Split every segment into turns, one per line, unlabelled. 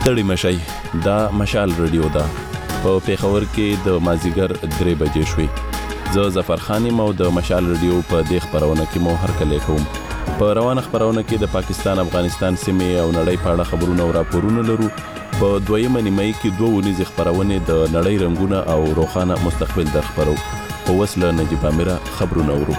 ستړي مشي دا مشال رادیو ده په پیښور کې د مازیګر 3 بجې شوې. زه ظفر خان یم او د مشال رادیو په دې خبرونه کې مو هرکلی کوم. په روانه خبرونه کې د پاکستان افغانستان سیمې او نړۍ په اړه خبرونه او راپورونه لرو. په دویمه نیمه کې 2 ونیزې خبرونه د نړۍ رنگونه او روښانه مستقبل در خبرو. په وسله نجیب امیره خبرونه ورو.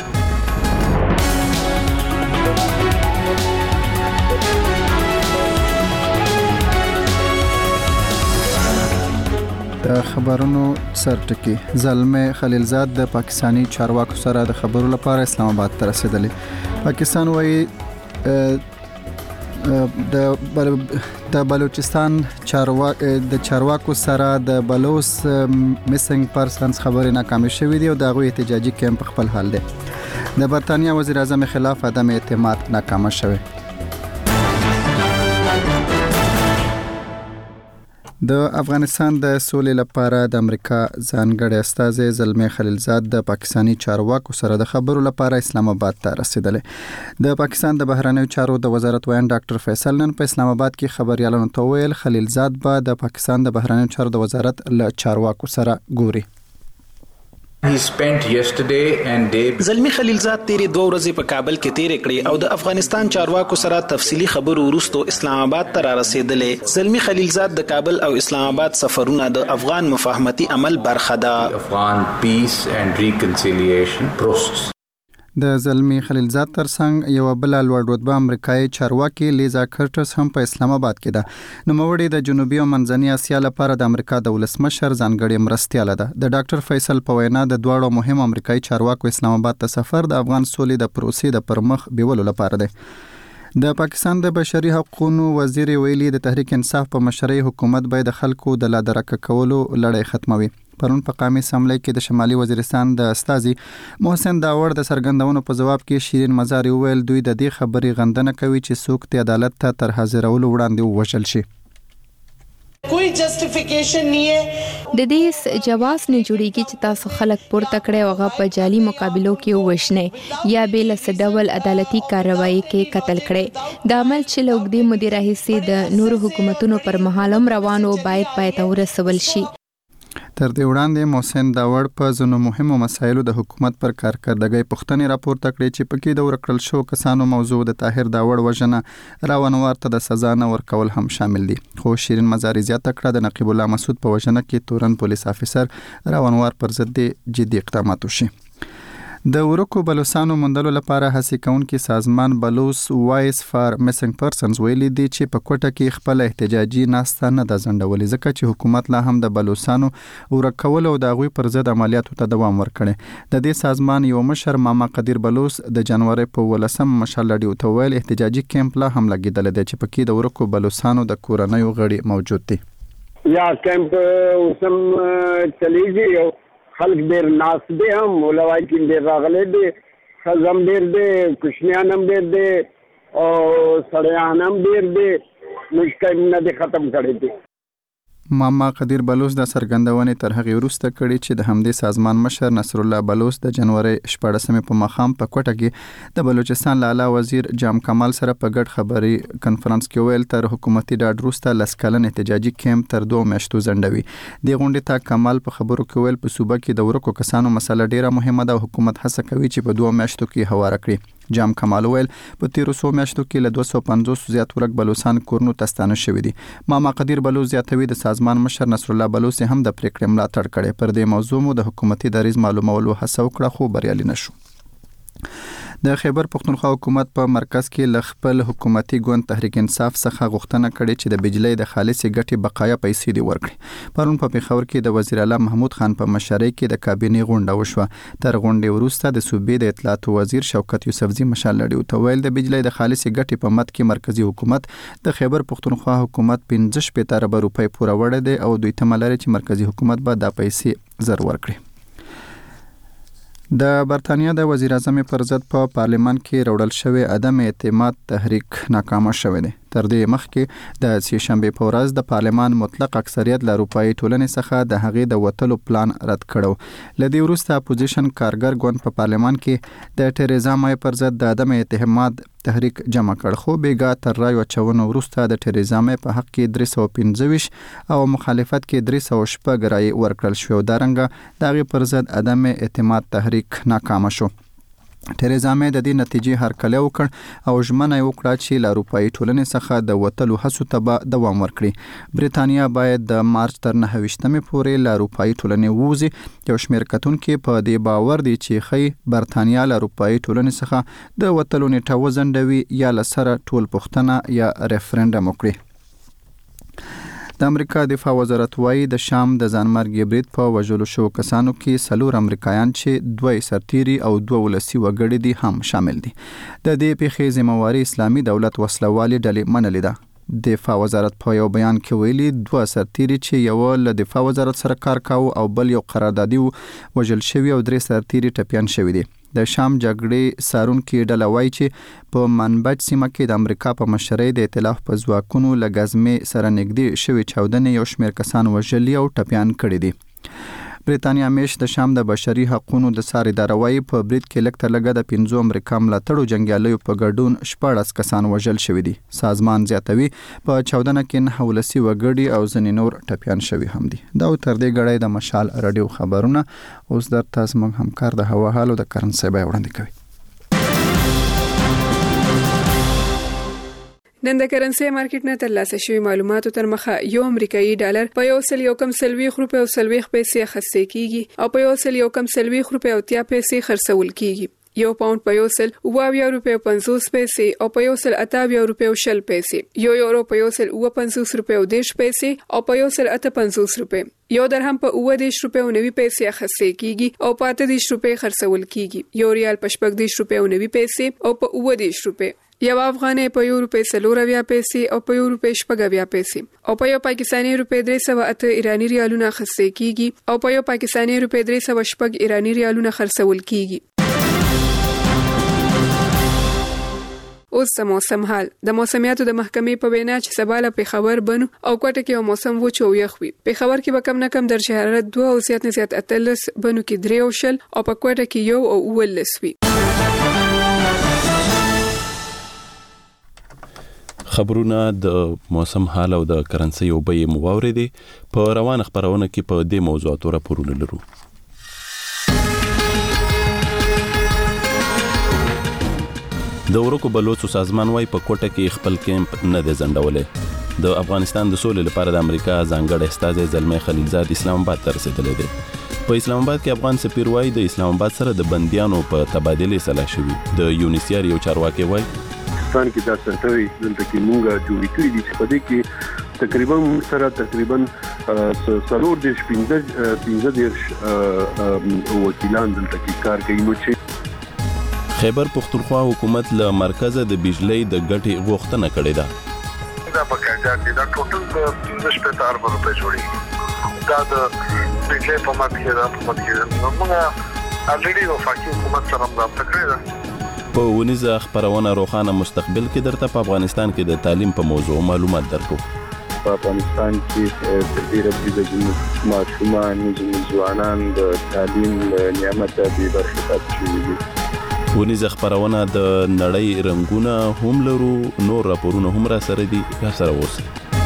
د خبرونو سرټکی زلمه خلیلزاد د پاکستانی چارواکو سره د خبرو لپاره اسلام آباد ته رسیدلی. پاکستان وايي د بلوچستان چارواکو سره د بلوس میسنګ پرسنز خبرې ناکامې شوې دي او د غوي احتجاجي کیمپ خپل حال دی. د برتانیا وزیر اعظم خلاف عدم اعتماد ناکامه شوه. د افغانستان د سولې لپاره د امریکا ځانګړی استازی زلمه خلیلزاد د پاکستانی چارواکو سره د خبرو لپاره اسلام آباد ته رسیدلی. د پاکستان د بهرنیو چارو د وزارت وایي ډاکټر فیصل نن په اسلام آباد کې خبريالانو ته ویل خلیلزاد به د پاکستان د بهرنیو چارو د وزارت له چارواکو سره ګوري.
زلمی خلیلزاد تیرې 2 ورځې په کابل کې تیرې کړې او د افغانستان چارواکو سره تفصیلی خبرو وروسته اسلام آباد ته را رسیدلې. زلمی خلیلزاد د کابل او اسلام آباد سفرونه د افغان مفاهمتي عمل برخه ده.
افغان پیس اینڈ ریکنسیلیشن پروسس.
د زلمی خلیلزاد ترڅنګ یو بل لوړ رتبه امریکایي چارواکي لیزا کرټس هم په اسلام آباد کې ده. نوموړي د جنوبي او منځنۍ اسیا لپاره د امریکا د ولسمشر ځانګړي مرستیاله ده. د ډاکټر فیصل په وینا د دوړو مهم امریکایي چارواکو اسلام آباد ته سفر د افغان سولې د پروسې د پرمخ بیولو لپاره دی. د پاکستان د بشري حقوقو وزیر ویلي د تحریک انصاف په مشرۍ حکومت باید د خلکو د لادرکه کولو لړۍ ختموي. پرون په قامي اسمبلی کې د شمالي وزیرستان د استاذي محسن داوړ د سرګندونو په جواب کې شیرین مزاری ویل دوی د دې خبرې غندنه کوي چې څوک د عدالت ته تر حاضرولو وړاندې ووژل شي.
کوئی جسټیفیکیشن نه ہے.
د دې جواز نه جوړیږي چې تاسو خلک پورته کړي او هغه په جعلي مقابلو کې وښنه یا به له ډول عدالتي کاروایی کې قتل کړي. د عمل چې لوګدي مدیر رئیس د نورو حکومتونو پر مهالم روانو باید ورسول شي.
تر دې وړاندې محسن داوړ په ځینو مهمو مسایلو د حکومت پر کارکردګۍ پوښتنې راپورته کړې چې پکې د ورکړل شو کسانو موضوع د طاهر داوړ وژنه راونوار ته د سزا نه ورکول هم شامل دي. خو شیرین مزاری زیاته کړه د نقیب الله مسعود په وژنه کې تورن پولیس افیسر راونوار پر ضد جدي اقدامات وشي. د ورکو بلوسانو موندلو لپاره هڅې کوونکي سازمان بلوس وایس فار میسنګ پرسنز ویلي دي چې په کوټه کې خپل احتجاجي ناسته نه د ځنډولې ځکه چې حکومت لا هم د بلوسانو ورکول او د غوي پر ضد عملیاتو ته دوام ورکړي. د دې سازمان یو مشر ماما قدیر بلوس د جنوري په 18 مشال لړیو ته ویل احتجاجي کیمپ لا هم لګیدل دي چې پکې د ورکو بلوسانو د کورنۍ غړي موجود دي.
یا کیمپ اوسم چلیږي خلق دیر ناس دے ہم مولوائی کی دیر راغلے دے خزم دیر دے کشنیانم دیر دے اور سڑیانم دیر دے مشکل نه دے ختم کړي دي.
ماما قدیر بلوس د سرګندونې تر هغه وروسته کړي چې د همدې سازمان مشر نصر الله بلوس د جنوري 14 په مخام په کوټه کې د بلوچستان لاله وزیر جام کمال سره په ګډ خبري کانفرنس کې ویل تر حکومتي ډاډ وروسته لسکلن احتجاجي کیمپ تر 2 میاشتو ځنډوي. د غونډې ته کمال په خبرو کې ویل په صوبه کې د ورکو کسانو مسله ډیره مهمه ده او حکومت هڅه کوي چې په 2 میاشتو کې هواره کړي. جام کمال ویل په 1300 میاشتو کې له 250 زیات ورک بلوچستان کورنو تستانه شوې دي. ماما قدیر بلوچ زیاتوي د سازمان مشر نصر الله بلوچ هم د پریکړې ملاتړ کړي. پر دې موضوع مو د حکومتي دریځ معلومولو هڅه وکړه خو بریالي نشو. د خیبر پختونخوا حکومت په مرکز کې ل خپل حکومتي ګوند تحریک انصاف څخه غوښتنه کړې چې د بجلی د خالصې ګټې بقایا پیسې دی ورکړي. پرون په پیښور کې د وزیر اعلی محمود خان په مشرۍ کې د کابینې غونډه وشوه. تر غونډې وروسته د صوبې د اطلاعات وزیر شوکت یوسفزي مشال لړیو ته ویل د بجلی د خالصې ګټې په مد کې مرکزی حکومت د خیبر پختونخوا حکومت 15 ارب روپۍ پوره وړه دي او دوی ته ملاري چې مرکزی حکومت به د پیسې زر ورکړي. د برتانیا د وزیر اعظم پر ضد په پارلیمان کې راوړل شوی عدم اعتماد تحریک ناکامه شوی دی. تر دې مخکې د سې شنبې په ورځ د پارلیمان مطلق اکثریت له اروپایي ټولنې څخه د هغې د وتلو پلان رد کړو. له دې وروسته اپوزیشن کارګر ګوند په پارلیمان کې د ټریزا مای پر ضد د عدم اعتماد تحریک جمع کړ، خو بیګا تر رایو اچونو وروسته د ټریزا مې په حق کې 325 او مخالفت کې 306 رای ورکړل شو. دا رنګه دغه پر ضد عدم اعتماد تحریک ناکام شو. ټریزا مې د دې نتیجې هرکلی وکړ او ژمنه وکړه چې له اروپایي ټولنې څخه د وتلو هڅو ته دوام ورکړي. بریتانیا باید د مارچ تر 29 پورې له اروپایي ټولنې ووځي. یو شمېر کتونکي په دې باور دي چې خی برتانیا له اروپایي ټولنې څخه د وتلو نیټه وځنډوي یا له سره ټول پوښتنه یا ریفرندم وکړي. د امریکا دفاع وزارت وايي د شام د ځانمرګي برید په وژلو شو کسانو کې 4 امریکایان چې 2 سرتیري او 2 ولسی وګړي دي هم شامل دي. د دې پیښې ذمہواری اسلامي دولت وسلوالي ډلې منلې ده. دفاع وزارت په یو بیان کې ویلي 2 سرتیري چې یو له دفاع وزارت سره کار کاوه او بل یو قراردادي وژل شوی او 3 سرتیري ټپيان شوی دي. د شام جګړې سارونکي ډله وایي چې په منبج سیمه کې د امریکا په مشرۍ د ائتلاف په ځواکونو له غزمې سره نږدې شوی چاودنې یو شمېر کسان وژلي او ټپيان کړي دي. بریتانیا میش د شام د بشري حقوقو د ساري داروي په برید کې لکه لګه د 15 امریکا ملاتړو جنگیالیو په ګډون 14 کسان وژل شوی دي. سازمان زیاتوي په چاودنه کې 9 ولسی وګړي او ځینې نور ټپيان شوی هم دي. دا تر دې غړې د مشال رادیو خبرونه. اوس در تاسو موږ همکار د هوا حالو د کرنسي به وړاندې کوي.
نن د کرنسي مارکیټ نه ترلاسه شوی معلوماتو تر مخه یو امریکایي ډالر په 1.1 روپیه او 30 پیسې خرڅ کیږي او په 1.1 روپیه او 30 پیسې خرڅول کیږي. یو پاوند په 1.2 روپیه 50 پیسې او په 1.8 روپیه 20 پیسې. یو یورو په 1.50 روپیه 10 پیسې او په 1.50 روپیه. یو درهم په 10 روپیه 90 پیسې خرڅ کیږي او په 10 روپیه خرڅول کیږي. یو ریال په 10 روپیه 90 پیسې او په 10 روپیه. یو افغانۍ په 1 روپیه 40 پیسې او په 1 روپیه 40 پیسې او په یو پاکستاني روپیه 308 ایرانی ریالونه خرڅ کیږي او په یو پاکستاني روپیه 308 ایرانی ریالونه خرڅول کیږي. اوس موسم حال. د موسمیاتو د محکمې په وینا چې سبا له پیښور بنو او کوټه کې موسم وچ او یخ وي. پیښور کې به کم نه کم درجه حرارت 2 او زیات نه زیات 13، بنو کې 3 او 0 او په کوټه کې 1 او 19 وي.
خبرونه د موسم حال او د کرنسي او بیې مواورې دي. په روان خبرونه کې په دې موضوعاتو راپورونه لرو. د ورکو بلوچو سازمان وايي په کوټه کې خپل کیمپ نه دی ځنډولې. د افغانستان د سولې لپاره د امریکا ځانګړی استازی زلمی خلیلزاد اسلام آباد ته رسیدلی دی. په اسلام آباد کې افغان سفیر وايي د اسلام آباد سره د بنديانو په تبادله سلا شوی. د یونیسیار یو چارواکي وايي
افغانستان کې دا سنټري دلته کې مونږه جوړې کړې دي چې په دې کې تقریبا څلور دیرش 15 وکیلان دلته کې کار کوي. نو چې
خیبر پختونخوا حکومت له مرکزه د بجلی د ګټې غوښتنه کړې ده.
دا بقاعده دا ټوټل 15 ارب روپے جوړي. دا د بجلی په ماته کې موږ الریډي وفاقي حکومت سره مذاکره کړې ده.
په ونیزه خبرونه روخانه مستقبل کې درته په افغانستان کې د تعلیم په موضوع معلومات درکو.
په افغانستان کې د ډېر ماشومان ځوانان د تعلیم نعمت به برخه پاتې دي.
ونیزه خبرونه د نړۍ رنگونه هم لرو. نور راپورونه هم را سره دي. یا سره اوسه.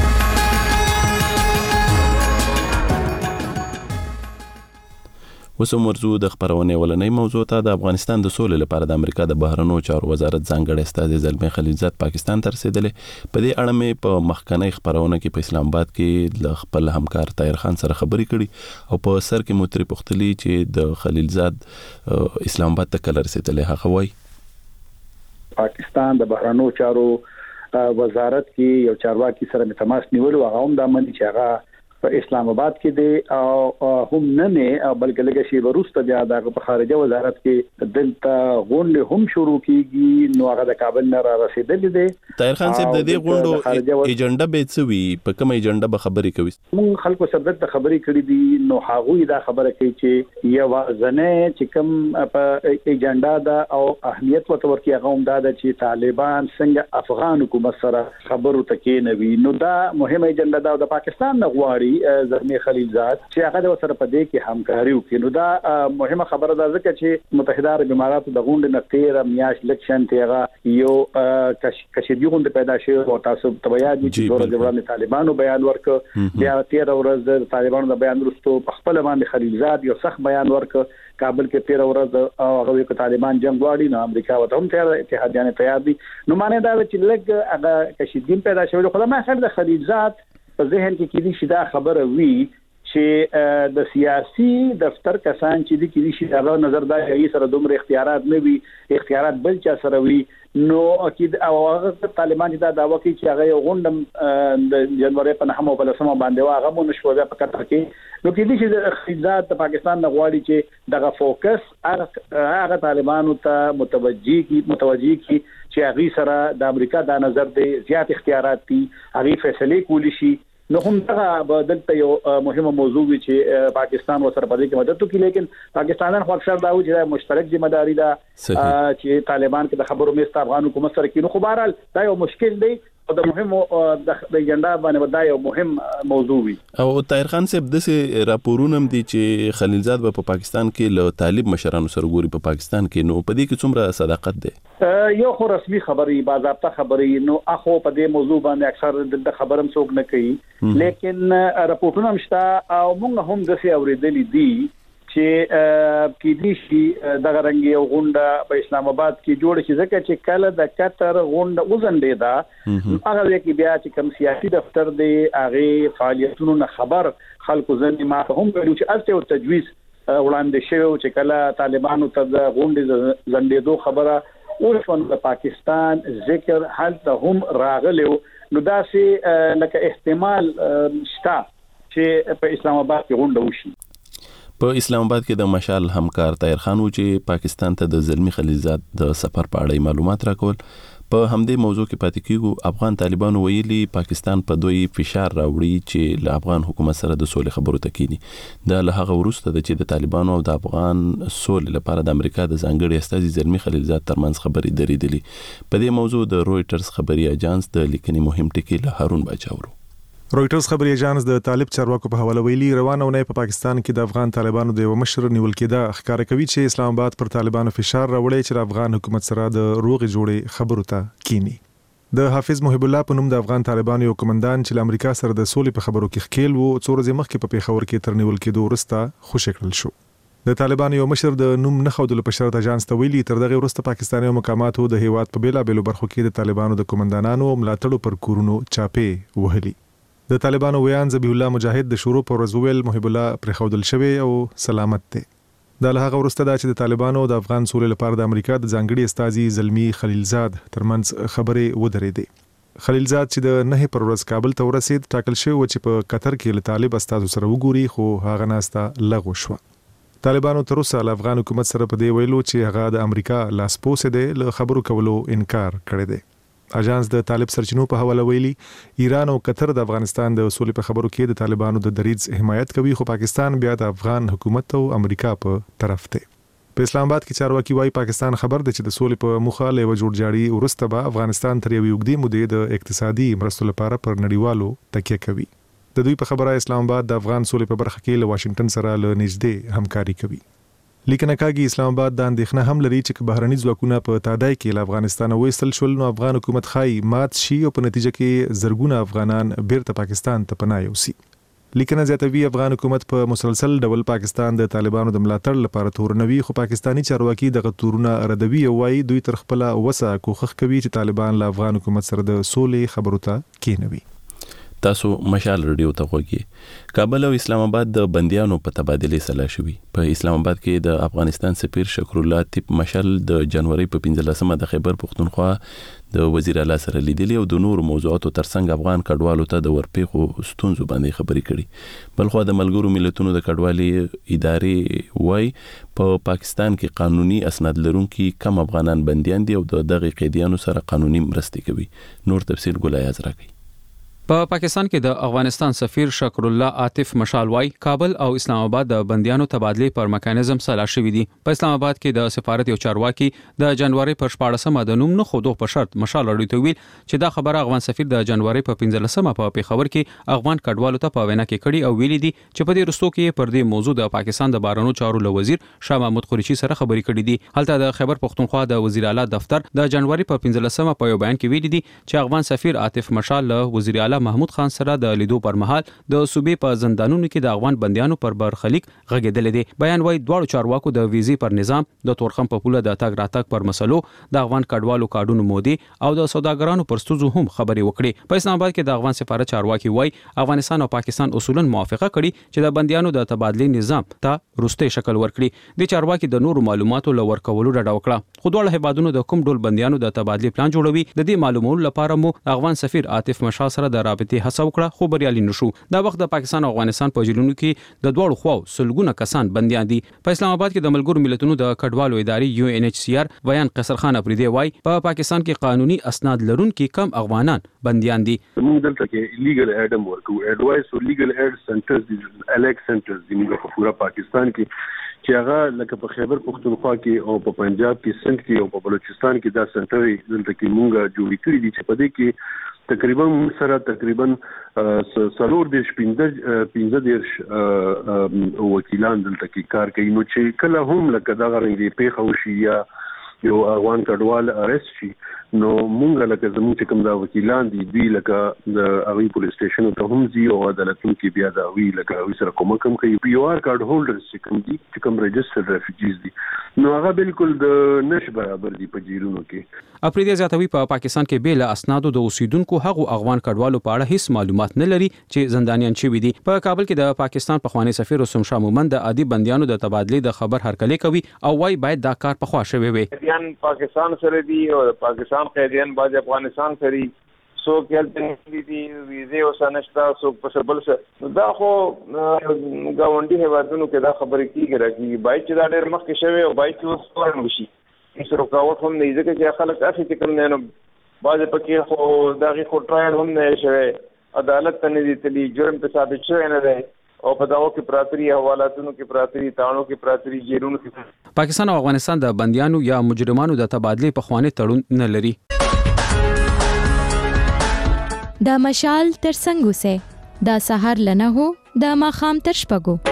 وسم ورزو د خبرونه ولنۍ موضوع ته. د افغانستان د سولې لپاره د امریکا د بهرنیو چارو وزارت ځانګړی استازی زلمی خلیلزاد پاکستان ته رسیدلی. په دې اړه مې په مخکنی خبرونه کې په اسلام آباد کې د خپل همکار طاهر خان سره خبرې کړي او په سر کې متری پختلی چې د خلیلزاد اسلام آباد ته کله رسیدلی. هغه وایي
پاکستان د بهرنیو چارو وزارت کې یو چارواکي سره تماس نیول او هغه هم د منی چې هغه په اسلام آباد کې دی او هم نه بلکې لږ شی ورسته بیا د خارجه وزارت کې دلته غونډه هم شروع کیږي. نو هغه د کابل نه را رسیدلی دی.
طاهر خان صاحب د دې غونډو ایجنډا به څه وي؟ په کوم ایجنډا به خبرې کوي؟
موږ خلکو سره د خبرې کړې دي. نو هغه دا خبره کوي چې یو ځنه چې کوم په ایجنډا دا او اهمیت ورته هغه هم دا چې طالبان څنګه افغان حکومت سره خبرو تکې نه وي. نو دا مهمه ایجنډا دا د پاکستان نه غواړي زلمی خلیلزاد چې هغه د سره په دې کې همکاري وکړي. نو دا مهمه خبره ده ځکه چې متحده عرب امارات د غونډې نه 13 میاشت لکشن تیغه یو کشیدي غونډه پیدا شوه او تاسو تبعیات چې دوره د وړاندې طالبانو بیان ورکړ بیا 13 ورځ د طالبانو د بیان وروسته په خپل باندې خلیلزاد یو سخت بیان ورکړ کابل کې 13 ورځ او هغه کې طالبان جنگ غواړي نو امریکا وته هم تیار اتحادیان تیار دي. نو معنی دا چې لګ هغه کشیدین پیدا شوی خو ما خل د خلیلزاد په ذهن کې کېدی شي دا خبره وی چې د سیاسي دفتر کسان چې د کېدی شي دا نظر دا یې سره دومره اختیارات نه وي اختیارات بل چا سره وي نو اكيد او هغه طالبان دا داوا کوي چې هغه غونډم د جنوري په 9 او 10 باندې هغه مونږ شو بیا په کتر کې نو کېدی شي د خدمات د پاکستان نه غواړي چې دغه فوکس هغه طالبانو ته متوجي کی چې هغه سره د امریکا د نظر دی زیات اختیارات دي هغه فیصله کولی شي. نو هم دا بدلته یو مهمه موضوع وی چې پاکستان وسره په دې کې مدد وکړي لیکن پاکستانان خو اکثر دا و چې مشترک ذمہ داری ده چې طالبان کې د خبرو مست افغان حکومت سره کې نو خو بهرحال دا یو مشکل دی او د مهم د ایجنډا باندې دا یو مهم موضوع وي. او
طاهر خان صاحب د سه راپورونه دي چې خلیلزاد په پاکستان کې له طالب مشرانو سره ګوري په پاکستان کې نو په دې کې څومره صداقت ده
یو خو رسمي خبري باضابطه خبري نو اخو په دې موضوع باندې اکثر د خبرم څوک نه کوي لیکن راپورونه مشته او موږ هم د سه اوریدلې دي چې کې دي شي د غرنګي او غونډه په اسلام آباد کې جوړ شي ځکه چې کله د قطر غونډه وزنډې ده هغه کې بیا چې کوم سیاسي دفتر دی هغه فعالیتونو نه خبر خلکو ځنې ما هم ویلو چې الته او تجویز وړاندې شوی چې کله طالبانو ته د غونډې زنډېدو خبره او د پاکستان ذکر حالته هم راغلو نو دا سي لکه احتمال شته چې په اسلام آباد کې غونډه وشي.
په اسلام آباد کې د مشال همکار طاهر خان و چې پاکستان ته د زلمی خلیلزاد د سفر په اړه معلومات راکول په همدې موضوع کې پاتې کیږو. افغان طالبانو ویلي پاکستان په دوی فشار راوړي چې له افغان حکومت سره د سولې خبرو ته کینی. دا له هغه وروسته د چې د طالبانو او د افغان سولې لپاره د امریکا د ځانګړي استازي زلمی خلیلزاد ترمنځ خبرې درېدلې. په دې موضوع د رويټرز خبري اژانس د لیکنې مهم ټکی له هارون باچاورو.
رويټرز خبري اژانس د طالب چارواکو په حواله ویلي روانه ونې په پاکستان کې د افغان طالبانو د یو مشر نیول کېده ښکار کوي چې اسلام آباد پر طالبانو فشار راوړي چې د افغان حکومت سره د روغ جوړې خبرو ته کینی. د حافظ محب الله په نوم د افغان طالبانو یو کمانډان چې امریکا سره د سولې په خبرو کې خکېل وو څو ورځې مخکې په پیښور کې تر نیول کېدو وروسته خوشی کړل شو. د طالبانو یو مشر د نوم نه خودلو په شرط اژانس ته ویلي تر دغه وروسته پاکستاني مقاماتو د هیواد په بیلابېلو برخو کې د طالبانو د کمانډانانو ملاتړو پر کورونو چاپې وهلي. د طالبانو ویان ذبیح الله مجاهد د شروع پر ورځ ویل محب الله پر خودل شوی او سلامت دی. د لهغه ورسته دا چې د طالبانو د افغان سولې لپاره د امریکا د ځانګړي استازي زلمی خلیلزاد ترمنځ خبرې ودرېدې. خلیلزاد چې د 9 پر ورځ کابل ته ورسید ټاکل شوی و چې په قطر کې له طالب استازو سره وګوري خو هغه ناسته لغوه شو. طالبانو تر اوسه له افغان حکومت سره په دې ویلو چې هغه د امریکا لاسپوسه دی له خبرو کولو انکار کړی دی. اژانس د طالب سرچینو په حواله ویلي ایران او قطر د افغانستان د سولې په خبرو کې د طالبانو د دریځ حمایت کوي خو پاکستان بیا د افغان حکومت او امریکا په طرف دی. په اسلام آباد کې چارواکي وايي پاکستان خبر دی چې د سولې په موخه له وجود جاړي ورسته به افغانستان تر یو وګړي مودې د اقتصادي مرستو لپاره پر نړیوالو تکیه کوي. د دوی په خبره اسلام آباد د افغان سولې په برخه کې له واشنگټن سره له نږدې همکاري کوي. لیکن کاږي اسلام آباد د اندېښنه هم لري چې بهرني ځواکونه په تادای کې له افغانستان وېستل شول نو افغان حکومت خای مات شي او په نتیجه کې زرګونه افغانان بیرته پاکستان ته پناه یوسي. لیکن زیاتوي افغان حکومت په مسلسل ډول پاکستان د طالبانو د ملاتړ لپاره تورنوي خو پاکستانی چارواکي دغه تورونه ردوي او وايي دوی تر خپل وسه کوښښ کوي چې طالبان له افغان حکومت سره د سولې خبرو ته کېنوي.
تاسو مشال رادیو ته وګورئ. کابل او اسلام آباد د بنديانو په تبادله سلا شوی. په اسلام آباد کې د افغانستان سفیر شکر الله تیپ مشال د جنوري په 15مه د خیبر پختونخوا د وزیر اعلی سره لیدلی او د نور موضوعاتو ترڅنګ افغان کډوالو ته د ورپېخو ستونزو باندې خبرې کړي. بلخو د ملګرو ملتونو د کډوالي ادارې وای په پاکستان کې قانوني اسناد لرونکي کم افغانان بنديان دي او د دغه قیدیانو سره قانوني مرستې کوي. نور تفصیل ګلایاز راکړي.
په پاکستان کې د افغانستان سفیر شکر الله عاطف مشال وايي کابل او اسلام آباد د بنديانو تبادله پر میکانیزم سلا شوې دي. په اسلام آباد کې د سفارت یو چارواکي د جنوري پر 14مه د نوم نه خودو په شرط مشال اړوي ته ویل چې دا خبره افغان سفیر د جنوري په 15مه په پیښور کې افغان کډوالو ته په وینا کې کړي او ویلي دي چې په دې رستو کې پر دې موضوع د پاکستان د بهرنیو چارو له وزیر شاه محمود قریشي سره خبرې کړې دي. هلته د خیبر پختونخوا د وزیر اعلی دفتر د جنوري په 15مه په یو بیان کې ویلي دي چې افغان سفیر عاطف مشال له وزیر اعلی محمود خان سره د لیدو پر مهال د صوبې په زندانونو کې د افغان بنديانو پر برخلیک غږیدل دي. بیان وايي دواړو چارواکو د ویزې پر نظام د تورخم په پوله د تګ راتګ پر مسلو د افغان کډوالو کارډونو مودي او د سوداګرانو پر ستونزو هم خبرې وکړي. په اسلام آباد کې د افغان سفارت چارواکي وايي افغانستان او پاکستان اصولا موافقه کړي چې د بنديانو د تبادله نظام ته روسته شکل ورکړي. د چارواکي د نورو معلوماتو لور کولو ډډه وکړه. خو دواړه هیوادونو د کوم ډول بنديانو د تبادله پلان جوړوي د دې معلومولو لپاره مو افغان سفیر عاطف مشال سره د رابطې هڅه وکړه خو بریالي نشو. دا وخت د پاکستان او افغانستان په جیلونو کې د دوړو خواو سلګونه کسان بنديان دي. په اسلام آباد کې د ملګرو ملتونو د کډوالو ادارې UNHCR بیان قصر خان افریدی وايي په پاکستان کې قانوني اسناد لرونکي کم افغانان بنديان دي.
موږ دلته کې لیګل ایډم ورکو اډوایس او لیګل ایډ سنټرز دي الیکس سنټرز دي موږ په پورا پاکستان کې چې هغه لکه په خیبر پختونخوا کې او په پنجاب کې سند کې او په بلوچستان کې دا سنټر دلته کې موږ جوړ کړی دي چې په دې کې تقریبا سلور دیش 15 دیش وکیلان دلته کې کار کوي. نو چې کله هم لکه دا غرنګي پیښه وشي یا یو افغان کډوال ارست شي نو مونږ لکه زموږ چې کوم دا وکیلان دي دوی لکه د اوی پولیس سټیشن ته هم ځي او عدالتونو کې بیا دا وی لکه اوی سره کومک هم کوي. پی او آر کارت هولډرز چې کوم دي چې کوم ريجسترډ ریفیوجیز دي نو هغه بالکل د نش برابر دي په جیرونو کې.
افریدی زیاتوي په پاکستان کې بیل اسنادو د اوسیدونکو هغو افغان کډوالو په اړه هیڅ معلومات نه لري چې زندانیان شوي دي. په کابل کې د پاکستان پخوانی سفیر رسوم شاه مومند د عادي بنديانو د تبادله د خبر هرکلی کوي او وايي باید دا کار په خوا شوی وي.
پاکستان سره دي او پاکستان قیدیان باز افغانستان سره سو کېلته دي ویزه او سنشتا سو په بل څه دا خو گاونډي هیوادونو کې دا خبرې کیږي راځي بای چې دا ډېر مخکې شوی او بای چې اوس ورن وشي هیڅ رکاوټ هم نه ځکه چې خلک افي چې کوم نه باز پکې خو دغه خو ټرایل هم نه شوی عدالت ته نه دي تللی جرم په ثابت شوی نه دی او په داو کې پراتري حوالاتونو کې پراتري تاڼو کې پراتري جیرونو کې.
پاکستان او افغانستان د بنديانو یا مجرمانو د تبادله په خواني تړون نه لري.
دا مشال تر څنګه سه دا سحر لنه هو دا ماخام تر شپګو.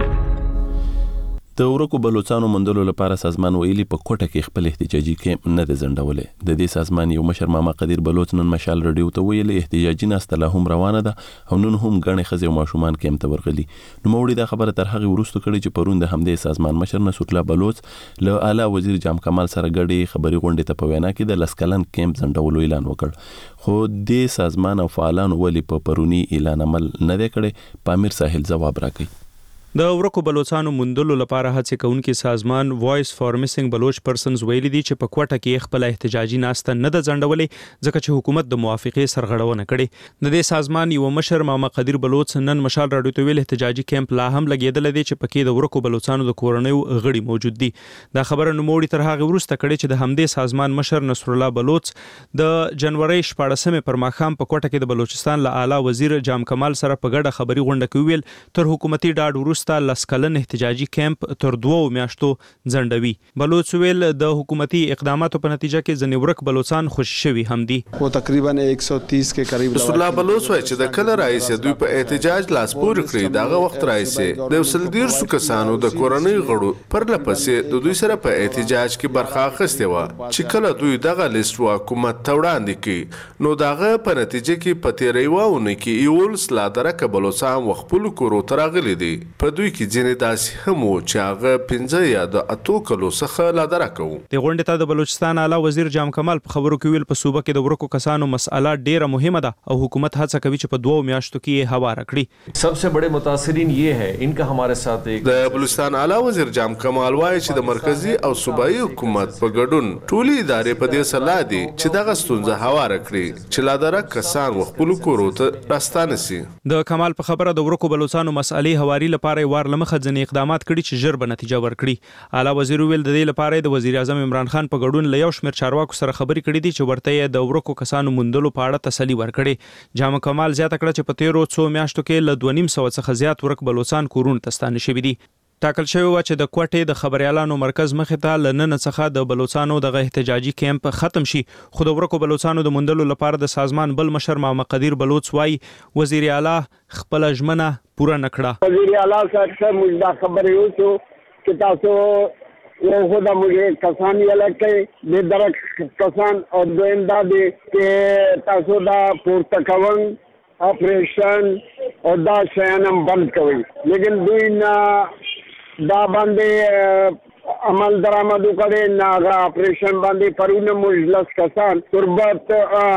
د ورکو بلوچستانو مندلو لپاره سازمان ویلي په کوټه کې خپل احتجاجي کیمپ نه د زندولې. د دې سازمان یو مشر ماما قدیر بلوچ نن مشال رادیو ته ویلي احتجاجي ناسته لا هم روانه ده او نن هم غنې خزي او ماشومان کیمپ ته ورغلي. نو موړي دا خبره تر هغه ورستو کړي چې پرون د همدې سازمان مشر نصر الله بلوچ له اعلی وزیر جام کمال سره غړي خبري غونډه ته په وینا کې د لسکلن کیمپ زندولو اعلان وکړ. خو د سازمان او فعالانو ولې په پرونی اعلان عمل نه دی کړی. پامیر ساحل ځواب راکړي.
د ورکو بلوچستانو مندلو لپاره هڅه کوونکي سازمان وایس فار میسنګ بلوچ پرسنز ویلي دي چې په کوټه کې خپل احتجاجي ناسته نه د ځنډولې ځکه چې حکومت د موافقې سرغړونه کړې. د دې سازمان یو مشر ماما قدیر بلوچ نن مشال راډیو ته ویل احتجاجي کیمپ لا هم لګیدل دي چې پکې د ورکو بلوچستانو د کورنیو غړي موجود دي. دا خبره نوموړي تر هغه ورسته کړي چې د همدې سازمان مشر نصر الله بلوچ د جنوري 14مه پر ماخام په کوټه کې د بلوچستان له اعلی وزیر جام کمال سره په ګډه خبري غونډه کې ویل تر حکومتي ډاډ ورسته لسکلن احتجاجي کیمپ تر 2 میاشتو ځنډوي. بلوچ ویل د حکومتي اقداماتو په نتیجه کې ځنې ورک بلوچستان خوشی شوي هم دي.
او تقریبا 130 کې قریب
رسول الله بلوچ وایي چې د کله رئیس دوی په احتجاج لاس پورې کړی داغه وخت رئیس د وسلدیر سو کسانو د کورنۍ غړو پر لپسې د دوی سره په احتجاج کې برخه اخیسته و چې کله دوی دغه لیست حکومت ته وړاندې کړي نو داغه په نتیجه کې پته ریواونه کې یول سلادره کبلوچستان وخپل کورو ترغلي دي. په دوی کې ځینې داسې هم چې هغه 15 یا د 8 کلو څخه لادره کوي.
د غونډې ته د بلوچستان اعلی وزیر جام کمال په خبرو کې ویل په صوبه کې د ورکو کسانو مسأله ډیره مهمه ده او حکومت هڅه کوي چې په 2 میاشتو کې یې هوار کړي.
सबसे बड़े मुतासिरीन ये है इनका हमारे साथ एक
د بلوچستان اعلی وزیر جام کمال وایي چې د مرکزی او صوبایي حکومت په ګډون ټولې ادارې په دې سلا دي چې دغه ستونزه هوار کړي چې لادره کسان وخپل کورو ته راستانه سي.
د کمال په خبره د ورکو بلوچستانو مسألې هواري لپاره لپاره وار لمخه ځنې اقدامات کړي چې ژر به نتیجه ورکړي. اعلی وزیر ویل د دې لپاره د وزیر اعظم عمران خان په ګډون له یو شمېر چارواکو سره خبرې کړې دي چې ورته یې د ورکو کسانو موندلو په اړه تسلي ورکړي. جامع کمال زیاته کړه چې په تیرو څو میاشتو کې له 2.5 څخه زیات ورک بلوچستان کورونه تستانه شوي دي. ټاکل شوی و چې د کوټې د خبريالانو مرکز مخې ته لنن څخه د بلوچستانو د احتجاجي کیمپ ختم شي. خو د ورکو بلوچستانو د موندلو لپاره د سازمان بل مشر محمد قدیر بلوچ وايي وزیر اعلی خپل ژمنه پوره نکړه.
وزیر اعلی صاحب موږ دا خبرې وکړو چې تاسو یو خدا موږ کسان یې لکه د درک کسان او دویم دا دي چې تاسو دا پورته کوئ آپریشن او دا شیانم بند کوي. لیکن دوی نه دا باندې عمل درآمد وکړي نه آپریشن باندې پرونه مجلس کسان تربت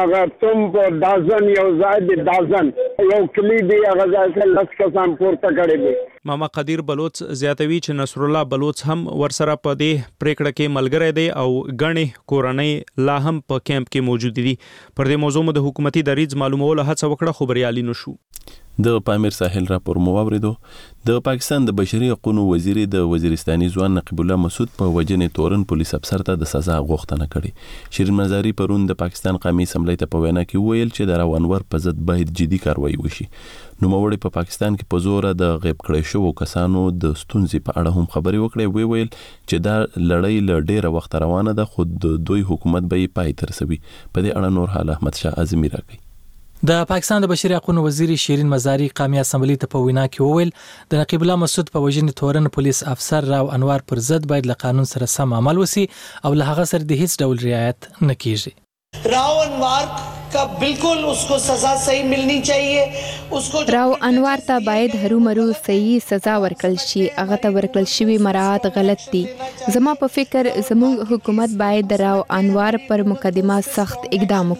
تم په دازن یو ځای د دازن یو کلی دی هغه ځای لس کسان پورته کړي دي.
محمد قدیر بلوچ زیاتوي چې نصر الله بلوچ هم ورسره په دې پریکړه کې ملګری دی او غني کورنۍ لا هم په کیمپ کې موجود دي. پر دې موضوع د حکومتي دریځ معلومولو هڅه وکړه خو بریالي نشو.
د پامیر ساحل راپور مو واوریدو. د پاکستان د بشري حقوقو وزیر د وزیرستاني ځوان نقیب الله مسعود په وجنې تورن پولیس افسر ته د سزا غوښتنه کړې. شیرین مزاری پرون د پاکستان قومي اسمبلی ته په وینا کې ویل چې د راونور په ضد باید جدي کاروایی وشي. نوموړي په پاکستان کې په زور د غیب کړی شوو کسانو د ستونزې په اړه هم خبرې وکړې. ویل چې دا لړۍ له ډیره وخت روانه ده خو دوی حکومت به یې پای ته رسوي. په دې اړه نور حال احمد شاه اعظمي راکړي.
د پاکستان د بشري حقوقو وزیر شیرین مزاری قومي اسمبلی ته په وینا کې وویل د نقیب الله مسعود په وجنې تورن پولیس افسر راو انوار پر ضد باید له قانون سره سم عمل وسی او له هغه سره د هیڅ ډول رعایت نه کیږي.
राव अनवार का बिल्कुल उसको सजा सही मिलनी चाहिए. उसको
راو انوار ته باید هرومرو صحیح سزا ورکړل شي. هغه ته ورکړل شوی مراعات غلط دي. زما په فکر زموږ حکومت باید د راو انوار پر مقدمه سخت اقدام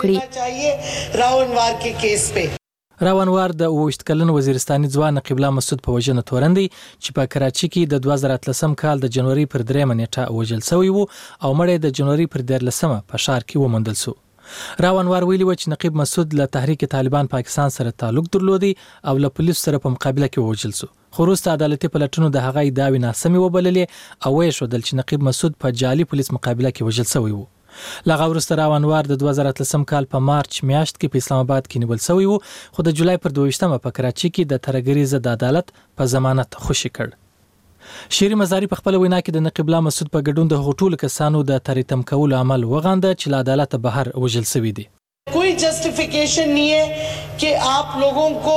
وکړي.
راو انوار کے کیس په
راو انوار د 28 کلن وزیرستاني ځوان نقیب الله مسعود په وجنه تورن دی چې په کراچي کې د 2013 کال د جنوري پر 3 نیټه وژل شوی وو او مړی د جنوري پر 13 په ښار کې وموندل شو. راو انوار ویلي و چې نقیب مسعود له تحریک طالبان پاکستان سره تعلق درلودي او له پولیس سره په مقابله کې وژل شو. خو وروسته عدالتي پلټنو د هغه ادعاوې ناسمې وبللې او ویې ښودل چې نقیب مسعود په جعلي پولیس مقابله کې وژل شوی وو. لغه وروسته راو انوار د 2013 کال په مارچ میاشت کې په اسلام آباد کې نیول شوی وو خو د جولای پر 22 په کراچي کې د ترګری ضد عدالت په ضمانت خوشی کړ. شیرین مزاری په خپل وینا کې د نقیب الله مسعود په ګډون د هوټول کسانو د تریتم کولو عمل وغانده چې له عدالت بهر وژل شوی دي.
कोई जस्टिफिकेशन नहीं है कि आप लोगों को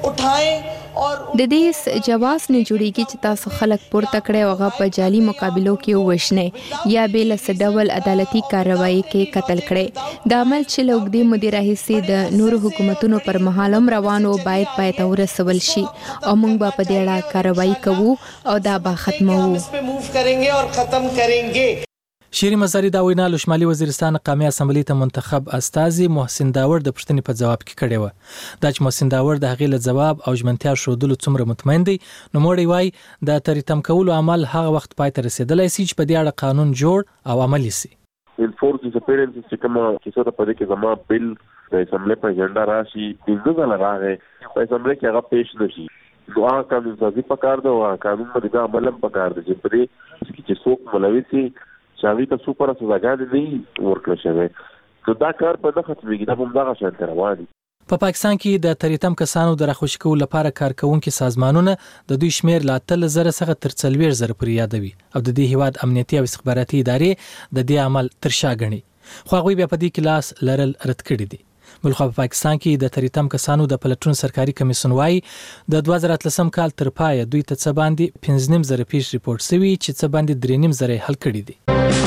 उठाएं और
د دې جواز نه جوړیږي چې تاسو خلک پورته کړي او هغه په جعلي مقابلو کې وښنه یا به له ډول عدالتي کاروایی کې قتل کړي. د عمل چې لوګدي مدیر رئیس د نور حکومتونو پر مهالم روانو باید پای ته ورسول شي او موږ به په دې اړه کاروایی کوو او دا به ختمو.
इस पे मूव करेंगे और खत्म करेंगे.
شیرین مزاری دا وینا له شمالي وزیرستان قومي اسمبلی ته منتخب استازي محسن داور د پښتنې په جواب کې کړی و. دا چې محسن داور د هغې له جواب او ژمنتیا شودلو څومره مطمئن دی نو موړی وای د تریتم کولو عمل هغه وخت پای ته رسیدلی سي چې په دې اړه قانون جوړ او عملی سي.
الفورس ډیسپیرنس چې کومه کیسه ده په دې کې زما بل د اسمبلی په اجنډا راشي پنځه ځله راغی په اسمبلی کې هغه پیش نشي. نو هغه قانون سازي پکار ده او قانون باندې عمل هم پکار ده چې په دې کې څوک ملوي سي شاوی ته سوپر سزاګانې نه ورکړل شوی. نو دا کار په نه ختمېږي دا هم دغه شان روان دي.
په پاکستان کې د تریتم کسانو د راخوشي کولو لپاره کارکونکو سازمانونه د دوی شمیر لا 3000 څخه تر 40000 پورې یادوي او د دې هیواد امنیتي او استخباراتي ادارې د دې عمل تر شا غني. خو هغه بیا په دې کې لاس لرل رد کړی دي. بلخو په پاکستان کې د تریتم کسانو د پلټون سرکاري کمیسیون وايي د 2013 کال تر پای دوی ته څه باندې 15,000 پیښ ریپورت شوی چې څه باندې 3,000 حل کړي دي.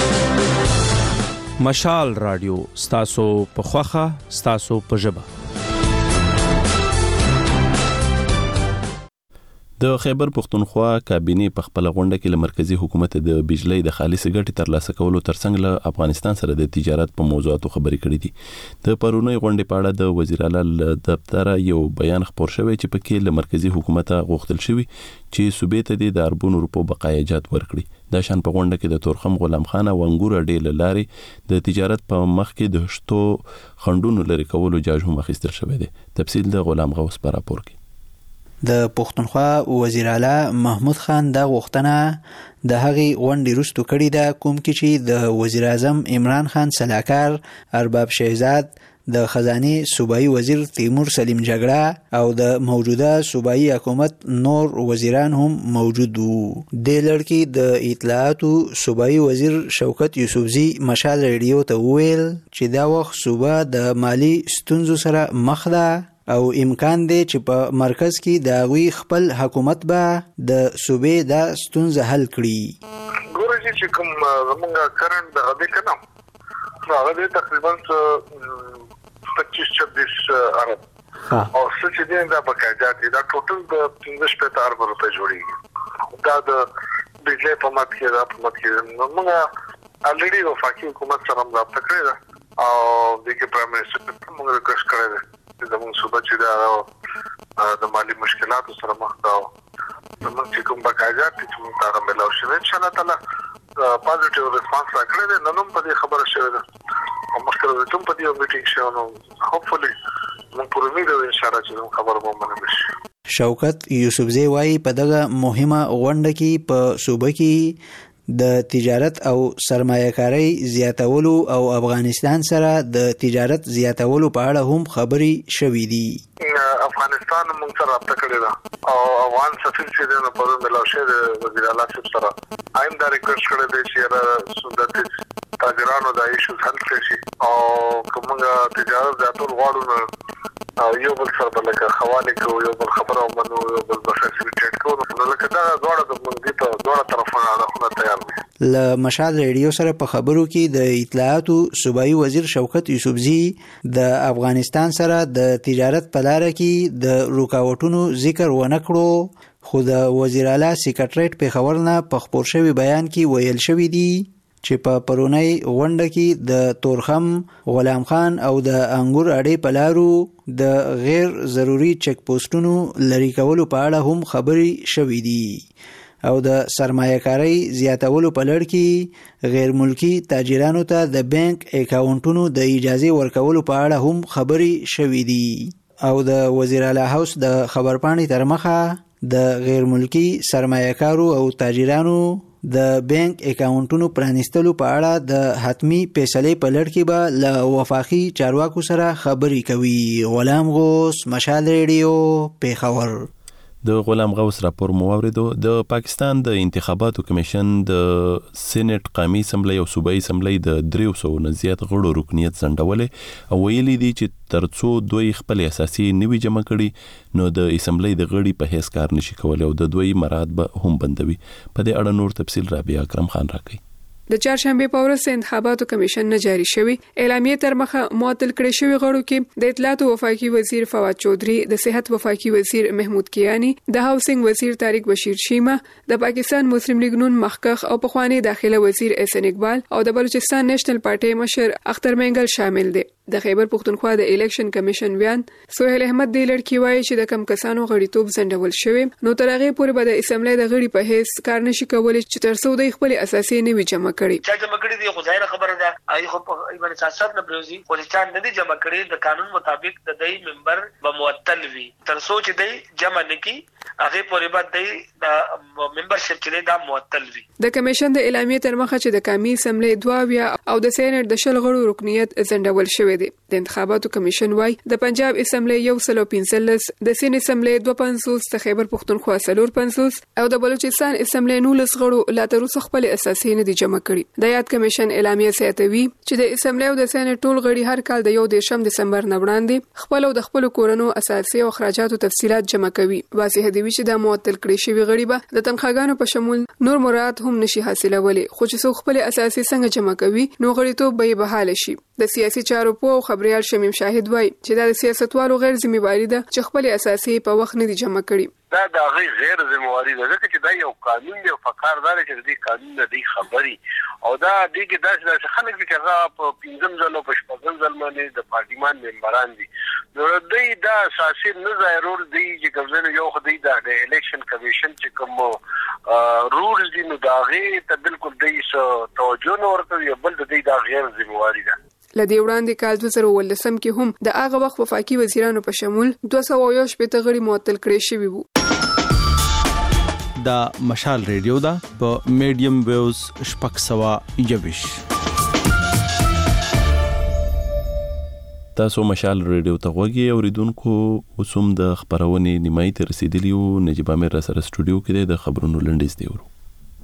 مشال رادیو ستاسو په خوخه ستاسو په ژبه.
د خیبر پختونخوا کابینه په خپل غونډه کې له مرکزی حکومت د بجلی د خالص ګټې ترلاسه کولو ترڅنګ له افغانستان سره د تجارت په موضوعاتو خبرې کړې دي. د پرونی غونډې په اړه د وزیر اعلی دفتر یو بیان خبر شوی چې پکې له مرکزی حکومت غوښتل شوی چې صوبې ته د اربون روپو بقایجات ورکړي. د شان په غونډه کې د تورخم غلام خان او انګور ډېل لاري د تجارت په مخ کې د شتو خندونو لري کولو جاج هم اخیستل شوی دی. تفصیل د غلام غوث پر راپور کې.
د پښتونخوا وزیر اعلی محمود خان دا غوښتنه د هغې غونډې وروسته کړې ده کوم کې چې د وزیر اعظم عمران خان سلاکار ارباب شهزاد د خزانه صوبایي وزیر تیمور سلیم جګړه او د موجوده صوبایي حکومت نور وزیران هم موجود وو. د لړکی د اطلاعاتو صوبایي وزیر شوکت یوسفزي مشال ریډیو ته وویل چې دا وخت صوبه د مالی ستونزو سره مخ ده او امکان دی چې په مرکز کې د هغوی خپل حکومت به د صوبې دا ستونزه حل کړي.
ګورې چې کوم زمونږ کرنټ د هغې که نه هغه دی تقریبا 25-26 ارب او څه چې دی دا بقاعده دی دا ټوټل د 15 ارب روپۍ جوړیږي. دا د بجلی په مت کې دا په مت کې موږ الریډي وفاقي حکومت سره رابطه کړې ده او د پرایم منسټر موږ ریکوست کړی دی چې زموږ صوبه چې دا د مالی مشکلاتو سره مخ ده زموږ چې کوم بقاعده دي چې موږ ته ملاو شي ان شاء الله تعالی پازیټیو ریسپانس راکړی دی. نن هم په دې خبره شوې ده او مخکې ته په دې میټینګ شو نو هوپفلی موږ پر امید یو ان شاء الله چې خبره به ومنل شي.
شوکت یوسفزي وایي په دغه مهمه غونډه کې په صوبه کې د تجارت او سرمایه‌کارۍ زیاتولو او افغانستان سره د تجارت زیاتولو په اړه هم خبرې شوې دي.
افغانستان موږ سره رابطه کړې ده او افغان سفیر چې دی نو په ملاو شوی د وزیر اعلی صاحب سره آیم دا ریکوست کړی دی چې د تاجرانو د ایشوز حل کړي شي او کومه تجارت زیاتول غواړو نو یو بل سره لکه حواله کوو یو بل خبره ومنو یو بل فیسیلیټیټ کوو نو لکه دا دواړه د موږ په دواړه طرفونو اړخونه تیار دي.
له مشال ریډیو سره په خبرو کې د اطلاعاتو صوبایي وزیر شوکت یوسفزي د افغانستان سره د تجارت په لاره کې د رکاوټونو ذکر ونه کړو خو د وزیر اعلی سیکریټریټ پیښور نه په خپور شوی بیان کې ویل شوی دی چې په پرونی غونډه کې د تورخم غلام خان او د انګور اډې په لارو د غیر ضروري چک پوسټونو لري کولو په اړه هم خبرې شوې دي او د سرمایه‌کارۍ زیاتولو په لړ کې غیر ملکی تاجرانو ته د بانک اکاونټونو د اجازه ورکولو په اړه هم خبرې شوې دي او د وزیر اعلی هاوس د خبرپاڼې تر مخه د غیر ملکی سرمایه‌کارو او تاجرانو د بانک اکاونټونو پرانیستلو په اړه د حتمی فیصلې په لړ کې به له وفاقي چارواکو سره خبرې کوي. غلام غوث، مشال ریډیو، پیښور.
د غلام غوث راپور مو اوریدو. د پاکستان د انتخاباتو کمیشن د سېنات قومي اسمبلی او صوبایي اسمبلی د 300 نه زیات غړو رکنیت ځنډولې او ویلي دي چې ترڅو دوی خپل اساسي نوي جمع کړي نو د اسمبلی د غړي په هیڅ کار نشي کولای او د دوی مراد به هم بندوي. په دې اړه نور تفصیل رابعه اکرم خان راکړي.
د چهارشنبه په ورځ انتخاباتو کمیشن نه جاری شوی اعلامیه تر مخه معطل کړی شوی غړو کې د اطلاعات وفاقي وزیر فواد چودري، د صحت وفاقي وزیر محمود کیانی، د هاوسنګ وزیر طارق بشیر شیمه، د پاکستان مسلم لیگ نون مخکخ او پخوانی داخله وزیر احسن اقبال او د بلوچستان نېشنل پارټي مشر اختر مینګل شامل دي. د خیبر پختونخوا د الیکشن کمیشن بیان سہیل احمد دی لړکی وایي چې د کم کسانو غړیتوب ځنډول شوی نو تر هغه پورې به د اسمبلی د غړي په هیڅ کار نشي کولای چې تر څو د خپل اساسي نوي جمع کړي.
چې جمع کړي دی خو ظاهر خبره ده ای خو په ایمان اساسات نه بروزي خو چې نه دي جمع کړي د قانون مطابق د دای ممبر به معطل وي تر څو چې دی جمع نکي هغه پورې به د ممبرشپ چې دا معطل وي. د
کمیشن د اعلامیه تر مخه چې د قومي اسمبلی 2 او د سېنات د شل غړو رکنیت ځنډول شوی دی. د انتخاباتو کمیشن وايي د پنجاب اسمبلی 115 د سین اسمبلی 250 د خیبر پختونخوا 450 او د بلوچستان اسمبلی 19 غړو لا تر اوسه خپل اساسي نه دي جمع کړي. د یاد کمیشن اعلامیه ساتوي چې د اسمبلی او د سېنات ټول غړي هر کال د 1 دسمبر نه وړاندې خپل او د خپل کورونو اساسي او اخراجاتو تفصيلات جمع کوي. واضح دی چې د معطل کړي شوی غړي به د تنخواګانو په شمول نور مراد هم نشي حاصلولای خو چې څو خپل اساسي څنګه جمع کوي نو غړیتوب به بحاله شي. د سیاسي چارو په خبريال شمیم شاهد وای چې د سیاستوالو غیر ذمہواری ده چې خپل اساسي په وخت نه دي جمع کړي.
دا د غیر ذمہواری ده چې دا یو قانون دی او فقاردار چې د قانون نه دی خبري او دا د کې داسې خلک چې هغه په 15 ځله په 15 ځله باندې د پارلمان ممبران دي نو دوی دا اساسي نه ضرور دی چې کوم یو خدای د الیکشن کمیشن چې کوم رولز دي نو دا غیر ته بالکل دی توجه نه ورته بل د دې دا غیر ذمہواری ده.
لدی وړاندې کال 2018 کې هم د هغه وخت وفاقي وزیرانو په شمول 200 غړي معطل کړي شوی وو.
دا مشال ریډیو دا په میډیم ویوز شپږ 121.
تاسو مشال ریډیو ته غوږی اوریدونکو. اوسم د خبرونې نیمای ته رسیدلی او نجیب امیر سره سټوډیو کې د خبرونو لنډیز دی ورو.